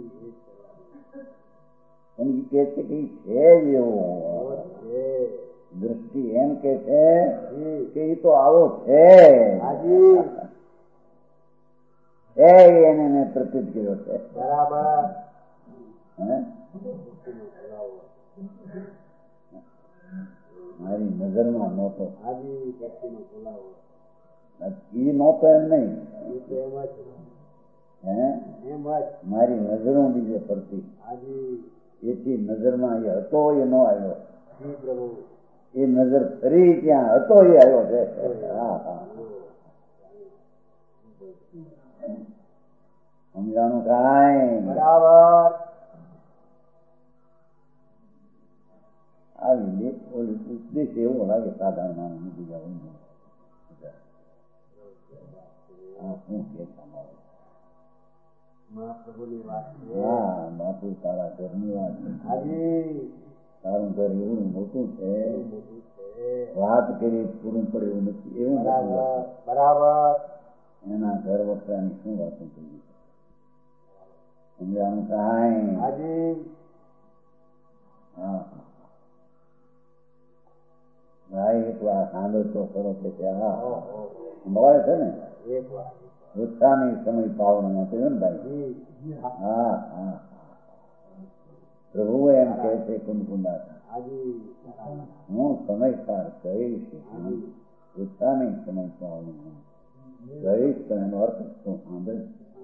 એમ કે છે કે છે એવો દ્રષ્ટિ એમ કે છે કે એ તો આવો છે. એને મેં પ્રતિત કર્યો છે. બરાબર. મારી નજરમાં નહોતો. એ નહોતો એમ નહીં, હે મારી નજરો બીજે પડતી. એથી નજરમાં એ હતો એ ન આવ્યો. એ નજર ફરી ત્યાં હતો એ આવ્યો છે. હા હા, સમજાણું કાંઈ? બરાબર. આવી ઉપદેશ એવો લાગે સાધારણ માણસ નથી જવું. હા, શું કે તમારું? હા, બાપુ તારા ઘરની વાત છે. તારું ઘર એવું મોટું છે, વાત કરી પૂરું પડે એવું નથી. એવું બરાબર. એના ઘર વખરાની શું વાતો કરી? સમજાણું કાંઈ? હા, ભાઈ એક વાર સાંભળ તો ખરો કે ત્યાં મળે છે ને ઉત્સાહની સમય પાવનમાં કહ્યું ને ભાઈ. હા હા, પ્રભુ એમ કહે છે કુંદકુંડા હું સમય પાર કહીશ. ઉત્સાહની સમય પાવનમાં કહીશ તો એનો અર્થ શું સાંભળ.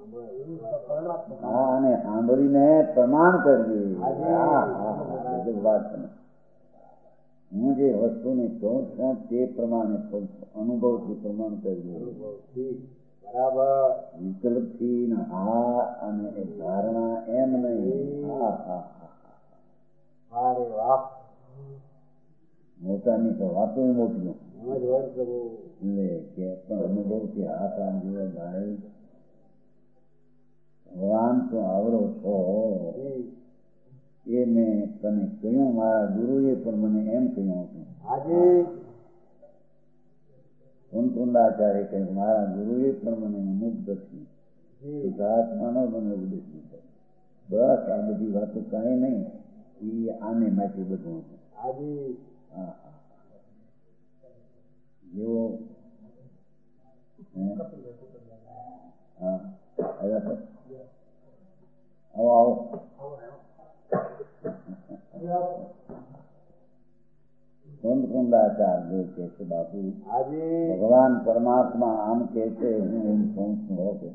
હા, અને સાંભળીને પ્રમાણ કરજે. હા હા, વાત છે. હું જે વસ્તુને કહું છું તે પ્રમાણે અનુભવથી પ્રમાણ કરજો. બરાબર. વિકલ્પથી હા અને ધારણા એમ નહીં. હા હા હા, મોટાની તો વાતો મોટી લે કે પણ અનુભવથી હાથ આમ જોવા ભાઈ ભગવાન તો આવડો છો એ મેં તને કહ્યું. મારા ગુરુએ પણ મને એમ કહ્યું હતું. કુંદકુંડાચાર્ય કહ્યું મારા ગુરુએ પણ મને મુક્તથી શુદ્ધાત્માનો મને ઉપદેશ દીધો. બસ આ બધી વાતો કાંઈ નહીં, એ આને માટે બધું હતું. હા હા, જેવો હા આવો આવો કુંદકુંડાચાર્ય કે છે બાપુ ભગવાન પરમાત્મા આમ કે છે હું એમ કહું છું.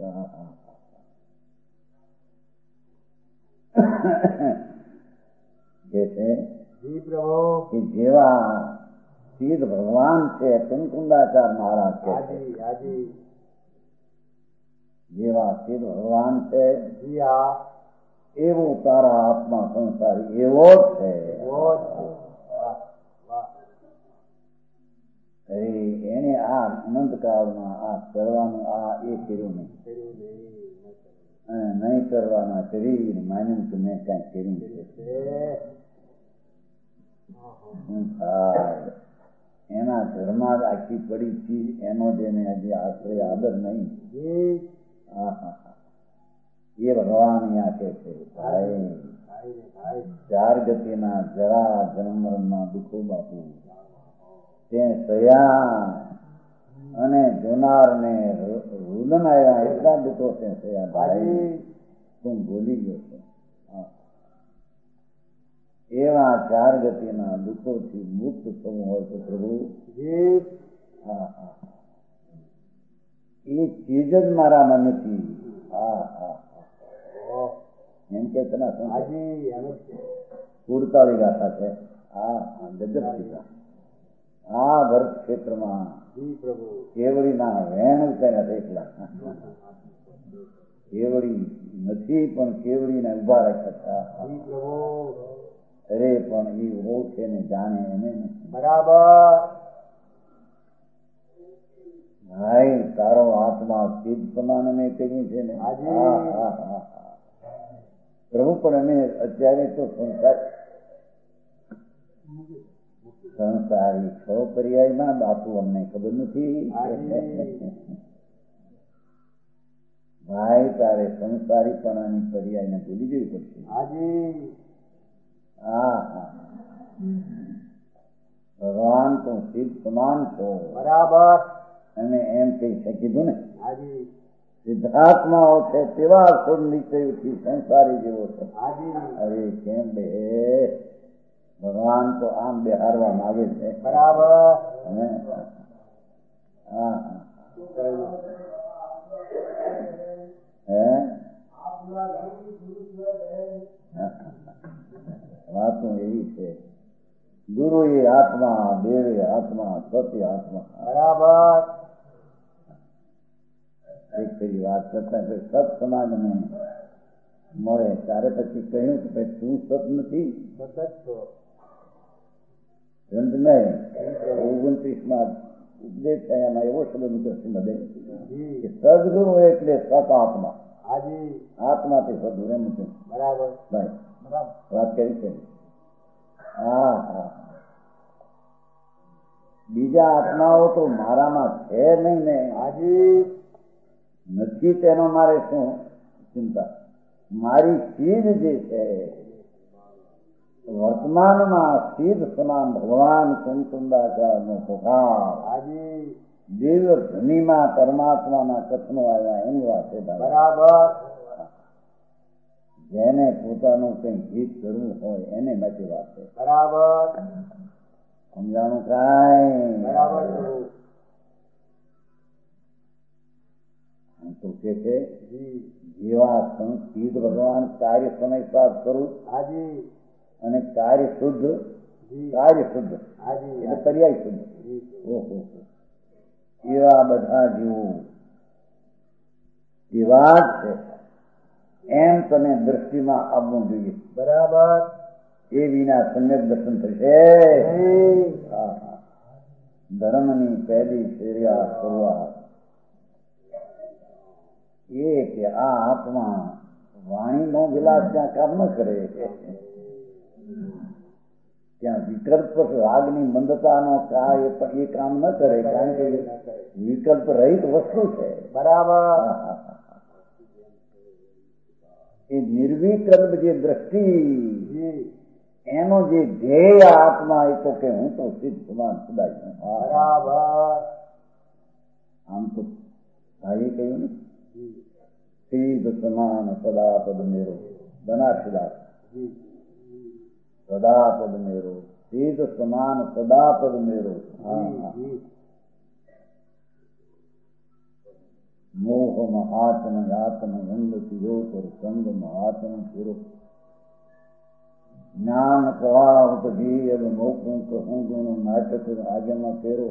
કે છે કે જેવા સિદ્ધ ભગવાન છે કુંદકુંડાચાર્ય મહારાજ કે છે જેવા સિદ્ધ ભગવાન છે એવો તારા આત્મા સંસારી એવો જ છે. અરે એને આ અનંત કાળમાં આ કરવાનું આ એ કર્યું નહીં અને નહીં કરવાના શરીર માન્યું કે મેં કઈ કર્યું છે. એના ઘરમાં જ આખી પડી ચીજ એનો જેને હજી આશ્રય આદર નહીં એ ભગવાન આંખે છે. ભાઈ ચાર ગતિના જરા જન્મ મરણમાં દુઃખો બાપુ તે સયા અને જોનાર ને રુદન આવ્યા એટલા દુઃખો છે સયા. ભાઈ તું ભૂલી ગયો છે. એવા ચાર ગતિના દુઃખોથી મુક્ત થવું હોય તો પ્રભુ હા હા એ ચીજ જ મારામાં નથી. હા હા એમ કે તેના સુડતાળી ગાથા છે. હા હા ગજબ સીધા આ ભરત ક્ષેત્રમાં કેવડીના વેણ કર્યા એકલા કેવડી નથી પણ કેવડીને ઉભા રાખ્યા હતા. અરે પણ એ ઓળખે ને જાણે એને બરાબર. ભાઈ તારો આત્મા સિદ્ધ સમાન અમે કહ્યું છે ને. પ્રભુ પણ અમે અત્યારે તો સંસાર સંસારી છ પર્યાયમાં બાપુ અમને ખબર નથી. ભાઈ તારે સંસારીપણાની પર્યાયને ભૂલી જવી પડશે. હા હા ભગવાન તો સિદ્ધ સમાન છો બરાબર. અમે એમ કહી શકીધું ને સિદ્ધાત્માઓ છે તેવા સુર નિશ્ચયથી સંસારી જેવો છે. અરે કેમ બે ભગવાન તો આમ બેહારવા માંગે છે બરાબર. હા હે વાતો એવી છે. ગુરુ એ આત્મા, દેવ એ આત્મા, સત્ય આત્મા બરાબર. એક પેલી વાત કરતા સત સમાજને મળે ત્યારે પછી કહ્યું કે ભાઈ તું સત નથી ગ્રંથ નહીં ઓગણત્રીસ માં ઉપદેશ થયા એમાં એવો શબ્દ નીકળશે બધે કે સદગુરુ એટલે સત આત્મા. આત્માથી સદગુરુ એમ છે બરાબર. ભાઈ વાત કરી છે. હા હા બીજા આત્માઓ તો મારામાં છે નહીં ને હાજી નથી તેનો મારે શું ચિંતા. મારી ચીજ જે છે વર્તમાનમાં સિદ્ધ સમાન ભગવાન સંતુંદાચાર્યનો પોકાર હાજી દિવ્ય ધ્વનિમાં પરમાત્માના કથનો આવ્યા એની વાત છે બરાબર. જેને પોતાનું કઈ ગીત કરવું હોય એને માટે વાત છે બરાબર. સમજાણું કાંઈ બરાબર. તો કે છે જેવા સંસ્કૃત ભગવાન કાર્ય સમય પ્રાપ્ત કરું હાજી અને કાર્ય શુદ્ધ કાર્ય શુદ્ધ એટલે પર્યાય શુદ્ધ. ઓહો એવા બધા જીવો એવા જ છે એમ તને દ્રષ્ટિમાં આવવું જોઈએ બરાબર. એ વિના સમ્યક દર્શન થશે. ધર્મની પહેલી શરૂઆત શરૂઆત એ કે આ આત્મા વાણીનો વિલાસ ત્યાં કામ ન કરે. ત્યાં વિકલ્પ રાગની મંદતાનો કાય એ કામ ન કરે કારણ કે વિકલ્પ રહિત વસ્તુ છે બરાબર. એ નિર્વિકલ્પ જે દ્રષ્ટિ એનો જે ધ્યેય આત્મા એ તો કે હું તો સિદ્ધ સમાન સદાય બરાબર. આમ તો ભાઈએ કહ્યું ને સિદ્ધ સમાન સદા પદ મેરો બનાસદાસ સદા પદ મેરો સિદ્ધ સમાન સદા પદ મેરો. મોહ મહાત્મ આત્મ અંગ પીરો પર સંગ મહાત્મ પીરો જ્ઞાન પ્રવાહ ઉપજી अब મોકું કહું ગુણ નાટક આગેમાં ફેરો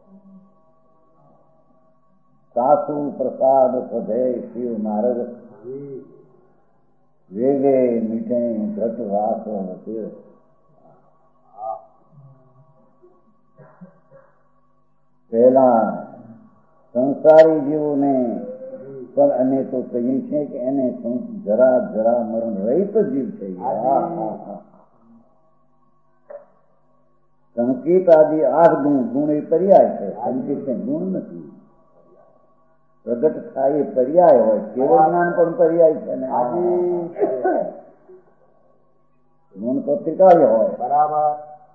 સાસુ પ્રસાદ સધે શિવ નારદ વેગે મીઠે ઘટ વાસ વસે. પહેલા સંસારી જીવોને પણ અમે તો કહીએ છીએ કે એને જરા જરા મરણ રહિત જીવ છે. સંકેત આદિ આઠ ગુણ, ગુણ એ પર્યાય છે, સંકેત ને ગુણ નથી. પ્રગટ થાય એ પર્યાય હોય, કેવળ જ્ઞાન પણ પર્યાય છે ને. ગુણ તો ત્રિકાળ હોય બરાબર.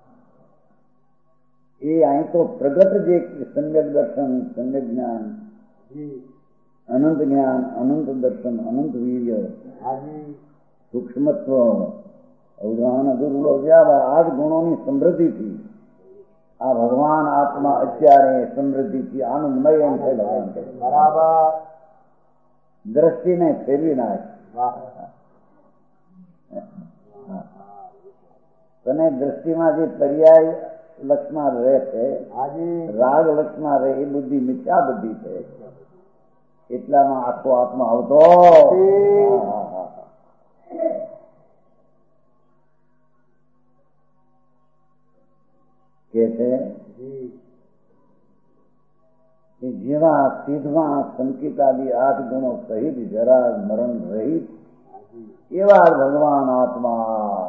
એ અહીં તો પ્રગટ જે સમ્યક દર્શન, સમ્યક જ્ઞાન, અનંત જ્ઞાન, અનંત દર્શન, અનંત વીર્ય, સૂક્ષ્મત્વ, અવધાન, દુર્લભ, આ જ ગુણોની સમૃદ્ધિથી આ ભગવાન આત્મા અત્યારે સમૃદ્ધિથી આનંદમય એમ છે ભગવાન બરાબર. દ્રષ્ટિને ફેરવી નાખ. તને દ્રષ્ટિમાં જે પર્યાય લક્ષમાં રહે છે, રાગ લક્ષમાં રહે, એ બુદ્ધિ મિથ્યા બુદ્ધિ છે. એટલામાં આખો આત્મા આવતો કે છે કે જેવા સિદ્ધમાં સંકિતાદી આઠ ગુણો સહિત જરા મરણ રહિત એવા ભગવાન આત્મા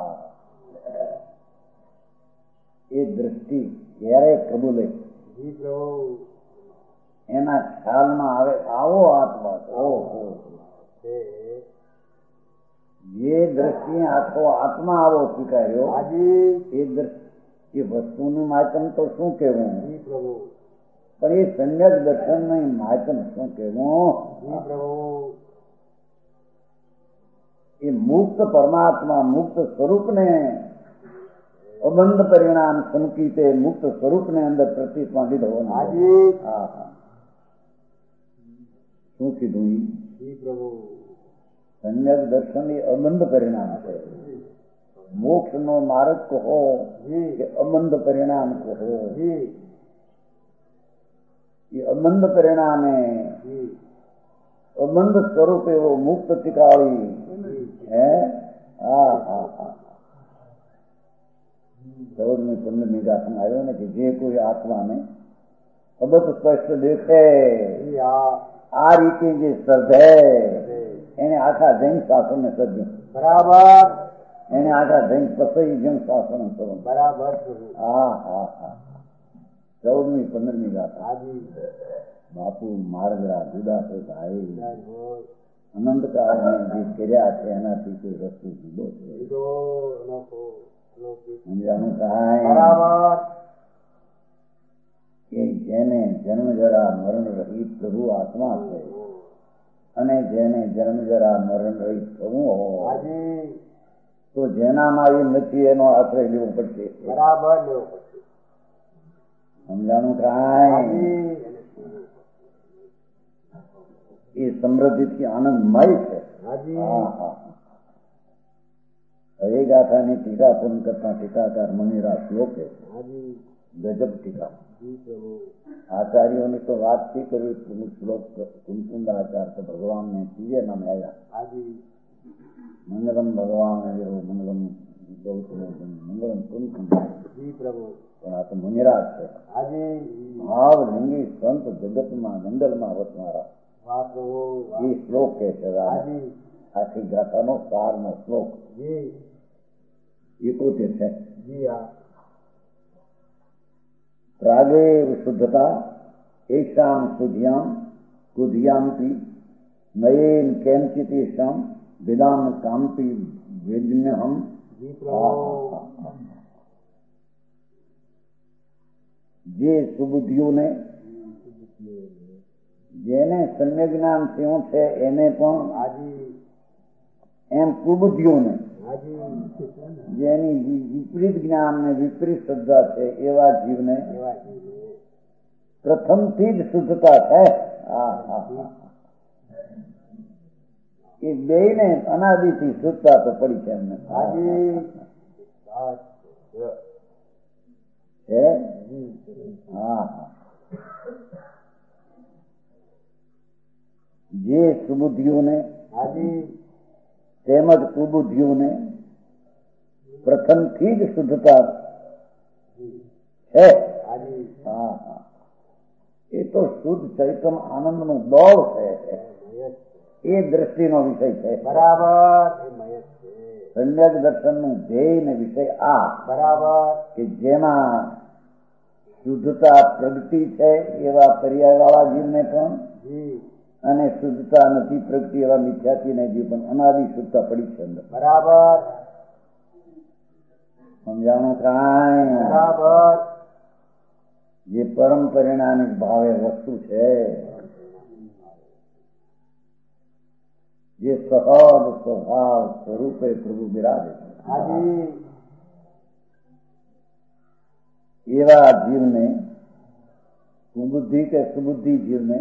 એ દ્રષ્ટિ ક્યારે કબૂલે એના ખ્યાલમાં આવે આવો આત્મા. જે દ્રષ્ટિ આખો આત્મા આવો સ્વીકાર્યો, એ દ્રષ્ટિ વસ્તુનું માધ્યમ તો શું કહેવું, પણ એ સમ્યક દર્શન નું માધ્યમ શું કહેવું? એ મુક્ત પરમાત્મા, મુક્ત સ્વરૂપને અબંધ પરિણામ સંકિતે મુક્ત સ્વરૂપને અંદર પ્રતિષ્ઠા લીધો. શું કીધું? સમ્યક દર્શન એ અબંધ પરિણામ છે. મોક્ષ નો માર્ગ કહો કે અબંધ પરિણામ કહો, એ અબંધ પરિણામે અબંધ સ્વરૂપ એવો મુક્ત ટીકાળી હે. હા હા હા ચૌદમી પંદરમી ગાથામાં આવ્યો ને કે જે કોઈ આત્માને અબત સ્પષ્ટ દેખે આ રીતે જે સર્જે એને આખા જૈન શાસન ને સર્જ્યું બરાબર. એને આખા જૈન પસઈ જૈન શાસન સર્જ્યું બરાબર. હા હા હા ચૌદમી પંદરમી ગાથા બાપુ માર્ગડા જુદા છે ભાઈ. અનંત કાળને જે કર્યા છે એનાથી કોઈ વસ્તુ જુદો છે. સમજાનું બરાબર. કે જેને જન્મ જરા મરણ રહિત પ્રભુ આત્મા છે અને જેને જન્મ જરા મરણ રહિત પ્રભુ હોય તો જેનામાં એ નથી એનો આશ્રય લેવો પડશે બરાબર. લેવો પડશે. સમજાનું કાંઈ? એ સમૃદ્ધિથી આનંદમય છે. હા હા હવે ગાથાની ટીકા પૂર્ણ કરતા ટીકાકાર મનીરા શ્લોકે ગજબ ટીકા. આચાર્યોની તો વાત થી કરવી. શ્લોક કુમકુંદાચાર તો ભગવાન ને ત્રીજે નામે આવ્યા. મંગલમ ભગવાન મંગલમ ગૌતમ મંગલમ કુમકુંદ. પણ આ તો મુનિરાજ છે. ભાવ લિંગી સંત જગતમાં મંડળમાં વસનારા એ શ્લોક કે છે. આખી ગાથાનો સારનો શ્લોક એકોતેર છે. પ્રાગે શુદ્ધતા એશામ શુદ્ધ્યામ કુધિયામપી નયેન કેનચિતેશામ વિદામ કામપી વેદન્યહમ. જે સુબુદ્ધિઓને જેને સમ્યક જ્ઞાન થયું છે એને પણ એમ કુબુદ્ધિઓને જેની વિપરીત જ્ઞાન ને વિપરીત શ્રદ્ધા છે એવા જીવને પ્રથમથી જ શુદ્ધતા છે. એ બે ને અનાદિથી શુદ્ધતા તો પડી છે એમને. હા જે સુબુદ્ધિઓને તેમજ કુબુદ્ધિઓને પ્રથમથી જ શુદ્ધતા છે. એ તો શુદ્ધ ચૈતન્ય આનંદનું દોડ છે, એ દ્રષ્ટિનો વિષય છે.
બરાબર.
સમ્યક દર્શનનું ધ્યેય ને વિષય આ
બરાબર
કે જેમાં શુદ્ધતા પ્રગતિ છે એવા પર્યાયવાળા જીવને પણ, અને શુદ્ધતા નથી પ્રગતિ એવા મિથ્યાથી ને જીવ પણ અનાદિ શુદ્ધતા પડી છે અંદર.
બરાબર.
સમજાણું કાંઈ?
બરાબર.
જે પરમ પરિણામિક ભાવે વસ્તુ છે, જે સહજ સ્વભાવ સ્વરૂપે પ્રભુ બિરાજે એવા જીવને, સુબુદ્ધિ કે સુબુદ્ધિ જીવને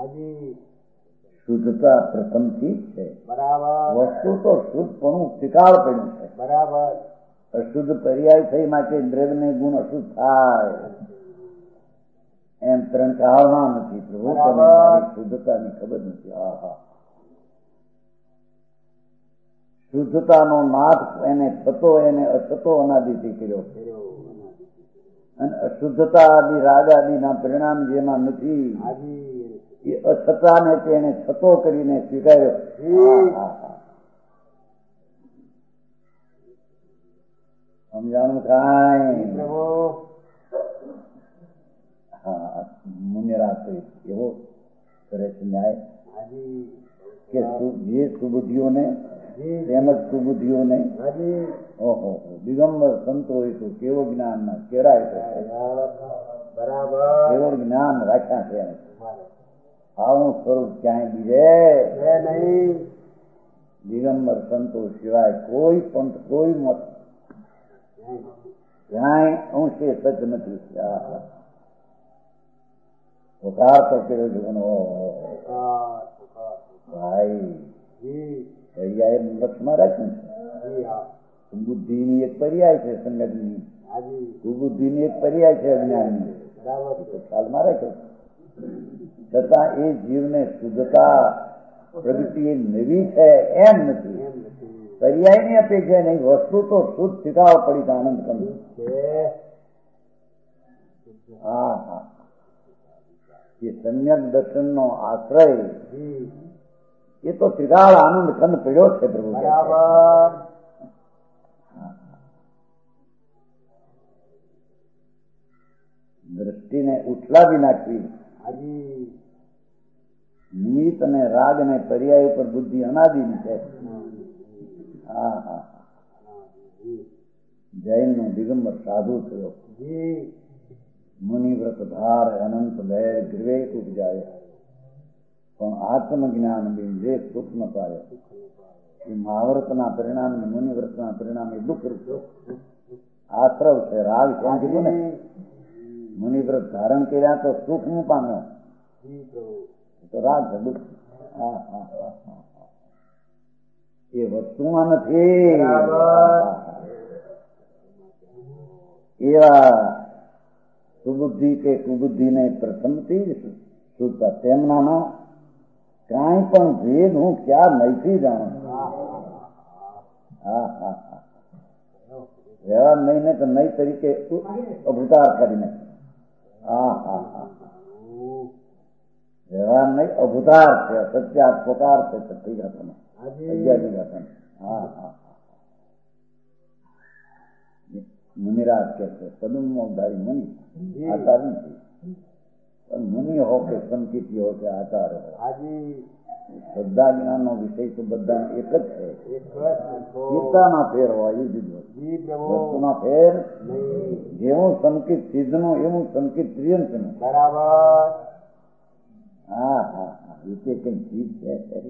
શુદ્ધતા પ્રથમથી છે.
બરાબર.
વસ્તુ તો શુદ્ધપણું ત્રિકાળ પડ્યું છે.
બરાબર.
અશુદ્ધ પર્યાય થઈ માટે દ્રવ્યને ગુણ અશુદ્ધ થાય એમ ત્રણ કાળમાં નથી. પ્રભુ શુદ્ધતાની ખબર નથી. હા હા શુદ્ધતાનો નાથ એને થતો એને અસતો અનાદિથી કર્યો, અને અશુદ્ધતા આદિ રાગ આદિના પરિણામ જેમાં નથી એ અસતાને તેને થતો કરીને સ્વીકાર્યો. સમજાણું કાંઈ? હા, મુનિરા તો એવો કરે છે ન્યાય કે જે સુબુદ્ધિઓને તેમજ સુબુદ્ધિઓને ઓહો દિગંબર સંતો હોય તો કેવો જ્ઞાનમાં કેરાય છે.
બરાબર.
કેવો જ્ઞાન રાખ્યા છે. આવું સ્વરૂપ ક્યાંય બીજે નહીં. દિગંબર સંતો સિવાય કોઈ પંથ કોઈ મત ક્યાંય અંશે સચ નથી. પોકાર તો કર્યો છે ભાઈ પર્યાય લક્ષમાં રાખ્યું છે. બુદ્ધિની એક પર્યાય છે સંગતની, કુબુદ્ધિની એક પર્યાય છે અજ્ઞાનની. તો ખ્યાલમાં રાખ્યો છતાં એ જીવને શુદ્ધતા પ્રગતિ નવી છે એમ નથી. પર્યાયની અપેક્ષા નહીં, વસ્તુ તો શુદ્ધ શીખાવ પડી આનંદ કંદ. હા હા એ સમ્યક દર્શનનો આશ્રય એ તો ત્રિકાળ આનંદ કંદ પડ્યો છે પ્રભુ. દ્રષ્ટિને ઉથલાવી નાખવી, નિમિત્ત અને રાગ અને પર્યાય પર બુદ્ધિ અનાદિની છે. હા હા જૈન નો દિગંબર સાધુ થયો, મુનિવ્રત ધાર અનંત લહેર ગૃહે ઉપજાય, પણ આત્મજ્ઞાન બિંદે સુખ ન પાડે. એ મહાવ્રતના પરિણામે મુનિવ્રતના પરિણામે દુઃખ રૂપ આશ્રવ છે. રાગ કેમ કીધું ને, મુનિવ્રત ધારણ કર્યા તો સુખ નું પામ્યો, તો રાગ છે દુઃખ. હા હા હા એ વસ્તુમાં નથી. એવા સુબુદ્ધિ કે કુબુદ્ધિને પ્રથમથી જ શુદ્ધતા તેમનામાં કાંઈ પણ ભેદ હું ક્યાં નહીથી જાણું. હા હા હા વ્યવહાર નહીં ને તો નહીં તરીકે અભૂતાર કરીને. હા હા હા વ્યવહાર નહીં અભૂતાર છે, સત્યાત પોકાર છે. છઠ્ઠી ગાથામાં અગિયારમી ગાથામાં. હા હા મુનિરાજ કે છે પદુમોધારી મુનિ આચાર નથી, પણ મુનિ હો કે સંકિતિ હો કે આચાર હો, શ્રદ્ધા જ્ઞાન નો વિષય તો બધા એક જ છે. ગીતામાં ફેર હોય એ જુદું, વસ્તુમાં ફેર જેવું સંકિત સિદ્ધ નું એવું સંકિત ત્રિયંત નું. બરાબર. હા હા હા એ કઈ ચીજ છે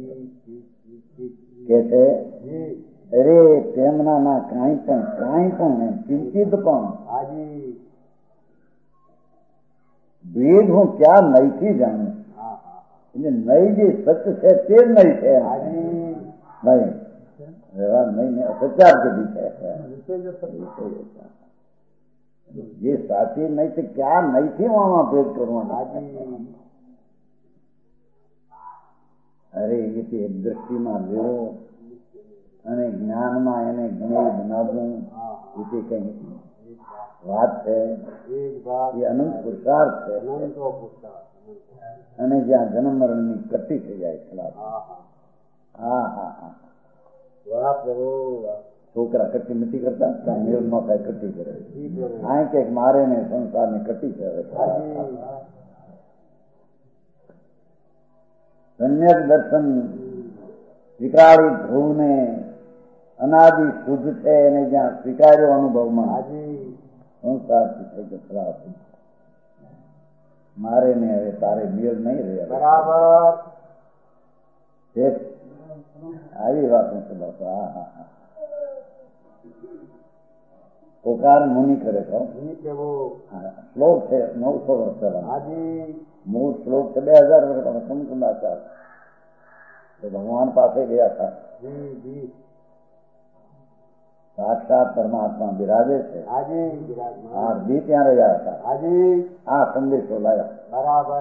કે છે અરે તેમના ના કાંઈ પણ કાંઈ પણ ચિંતિત પણ ભેદ હું ક્યાં નહીથી જાણું. એટલે નહીં જે સત્ય છે તે નહીં છે. નહીં વ્યવહાર નહીં ને અસત્યાર કદી છે. જે સાચી નહીં તે ક્યાં નહીંથી હું આમાં ભેદ કરવાનો. અરે એ એક દ્રષ્ટિમાં લેવો અને જ્ઞાનમાં એને જ્ઞેય બનાવવું એ કઈ વાત છે. એ અનંત પુરુષાર્થ છે. અને જ્યાં જન્મ મરણની કટ્ટી થઈ જાય ખલાસ. હા હા હા છોકરા કટ્ટી નથી કરતા, મેળમાં કઈ કટ્ટી કરે, આ ક્યાંક મારે ને સંસાર ને કટ્ટી કરે. સમ્યક દર્શન સ્વીકારી ધ્રુવને અનાદિ શુદ્ધ છે એને જ્યાં સ્વીકાર્યો અનુભવમાં સંસારથી થઈ ગયો ખરાબ. મારે ને હવે તારે મેળ નહીં રહે. બરાબર આવી વાત નથી બાપુ. હા હા હા પોકાર મુનિ કરે તો શ્લોક છે નવસો વર્ષ પહેલા. મૂળ શ્લોક છે બે હજાર વર્ષ પહેલા સમકુંડાચાર તો ભગવાન પાસે ગયા હતા. સાક્ષાત પરમાત્મા બિરાજે છે. હા જી ત્યાં રહ્યા હતા. આ સંદેશો લાયા. બરાબર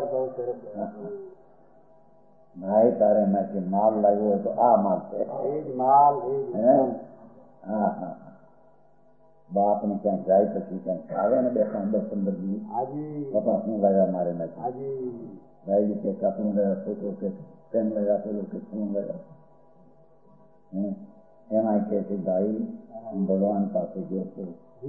ભાઈ તારે એમાંથી માલ લાવ્યો હોય તો આ માલ છે. હા હા બાપ ને ક્યાંક જાય પછી ક્યાંક આવે ને બે પાંચ દસ પંદર દિવસ કપાસ નું લાવ્યા મારે નથી ભાઈ કે કાપડું લાવ્યા છોકરો કે તેમ લાવ્યા પેલો કે શું લાવ્યા. એમાં કે છે ભાઈ હું ભગવાન પાસે ગયો છું,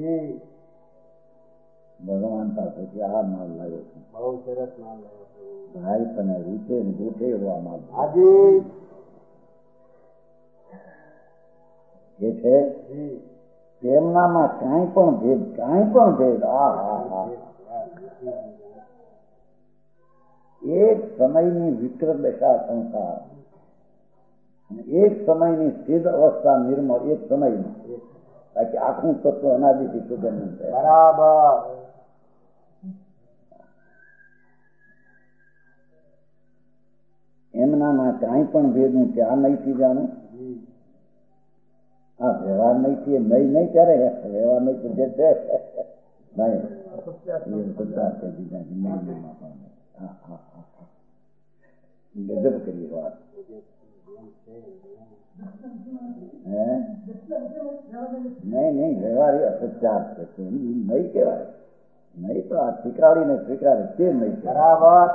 ભગવાન પાસેથી આ માલ લાવ્યો છું. બહુ સરસ માલ ભાઈ તને રૂચે ને રૂઠે એવો આ માલ એ છે. તેમનામાં કાંઈ પણ ભેદ, કાંઈ પણ ભેદ. આ હા હા એક સમયની વિકૃત દશા સંસાર, એક સમયની સ્થિર અવસ્થા નિર્મળ, એક સમયમાં બાકી આખું તત્વ અનાદિથી સુગંધ છે. બરાબર એમનામાં કાંઈ પણ ભેદ નું ત્યાં નહીં જાણું. હા વ્યવહાર નહીં થી નહીં નહીં ક્યારે વ્યવહાર નહીં તો જે છે ગજબ કરી વાત. નહીં નહીં વ્યવહાર એ અસત્યાર છે, નહીં કહેવાય. નહીં તો આ સ્વીકારીને સ્વીકારે તે નહીં. બરાબર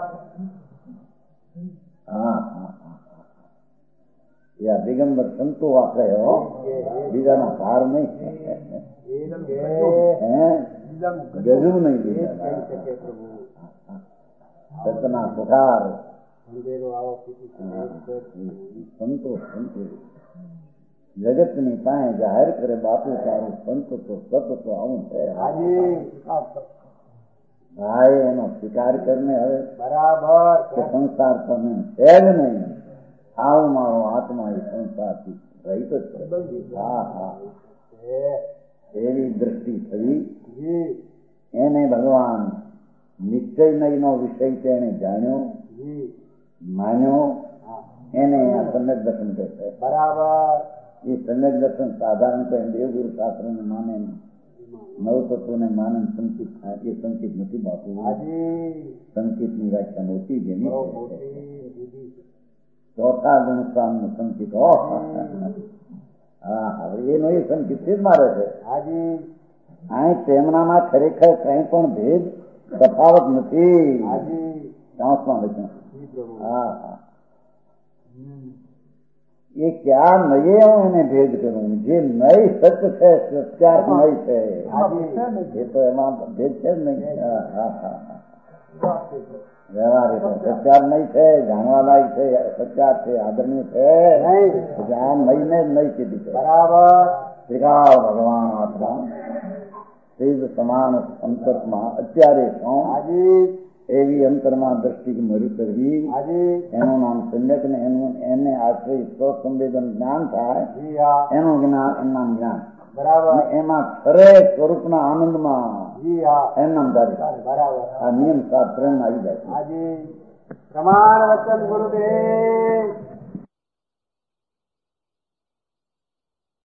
હા હા યા દિગંબર સંતો વાપરે હો, બીજાના ભાર નહીં. ગજબ નહીં સતના પુકાર સંતો સંતો જગત ની પાસે જાહેર કરે બાપુ તારું સંત તો સત તો આવું છે. ભાઈ એનો સ્વીકાર કરીને હવે બરાબર સંસાર તમે છે જ નહીં. આવું મારો આત્મા એ સંસારથી રહીતો જ છે. હા હા એવી દ્રષ્ટિ થઈ એને ભગવાન નિશ્ચય નહીં નો વિષય તેને જાણ્યો માન્યો. એને અહીંયા સમ્યક દર્શન કહે છે. બરાબર એ સમ્યક દર્શન સાધારણ કહે દેવગુરુ શાસ્ત્ર ને માને નવ તત્વો ને માને સંકિત થાય એ સંકિત નથી બાપુ. સંકિત ની વ્યાખ્યા મોટી જેની ચોથા ગુણસ્થાન નું સંકિત. હા હવે એનો એ સંકિત થી જ મારે છે. આ તેમનામાં ખરેખર કઈ પણ ભેદ તફાવત નથી. ચાંસમાં લખ્યું. હા હા એ ક્યાં નયે હું એને ભેદ કરું જે નય સત્ય છે સત્યાર્થ નય છે એ તો એમાં ભેદ છે જ નહીં. હા હા વ્યવહાર એ તો સત્યાર નહીં છે, જાણવા લાયક છે, સત્યાર છે, આદરણીય છે. જ્ઞાન નહીં ને જ નહીં કીધી છે. બરાબર શ્રીકાળ ભગવાન આત્મા શ્રીજ સમાન અંતરમાં અત્યારે એવી અંતરમાં દ્રષ્ટિ મરી કરવી એનું નામ સમ્યક ને એનું એને આશ્રય સ્વસંવેદન જ્ઞાન થાય એનું જ્ઞાન એમના જ્ઞાન. બરાબર એમાં ખરે સ્વરૂપના આનંદમાં એમ નામ ધારી. બરાબર આ નિયમ સાત ત્રણ આવી જાય. પ્રમાણ વચન ગુરુદેવ.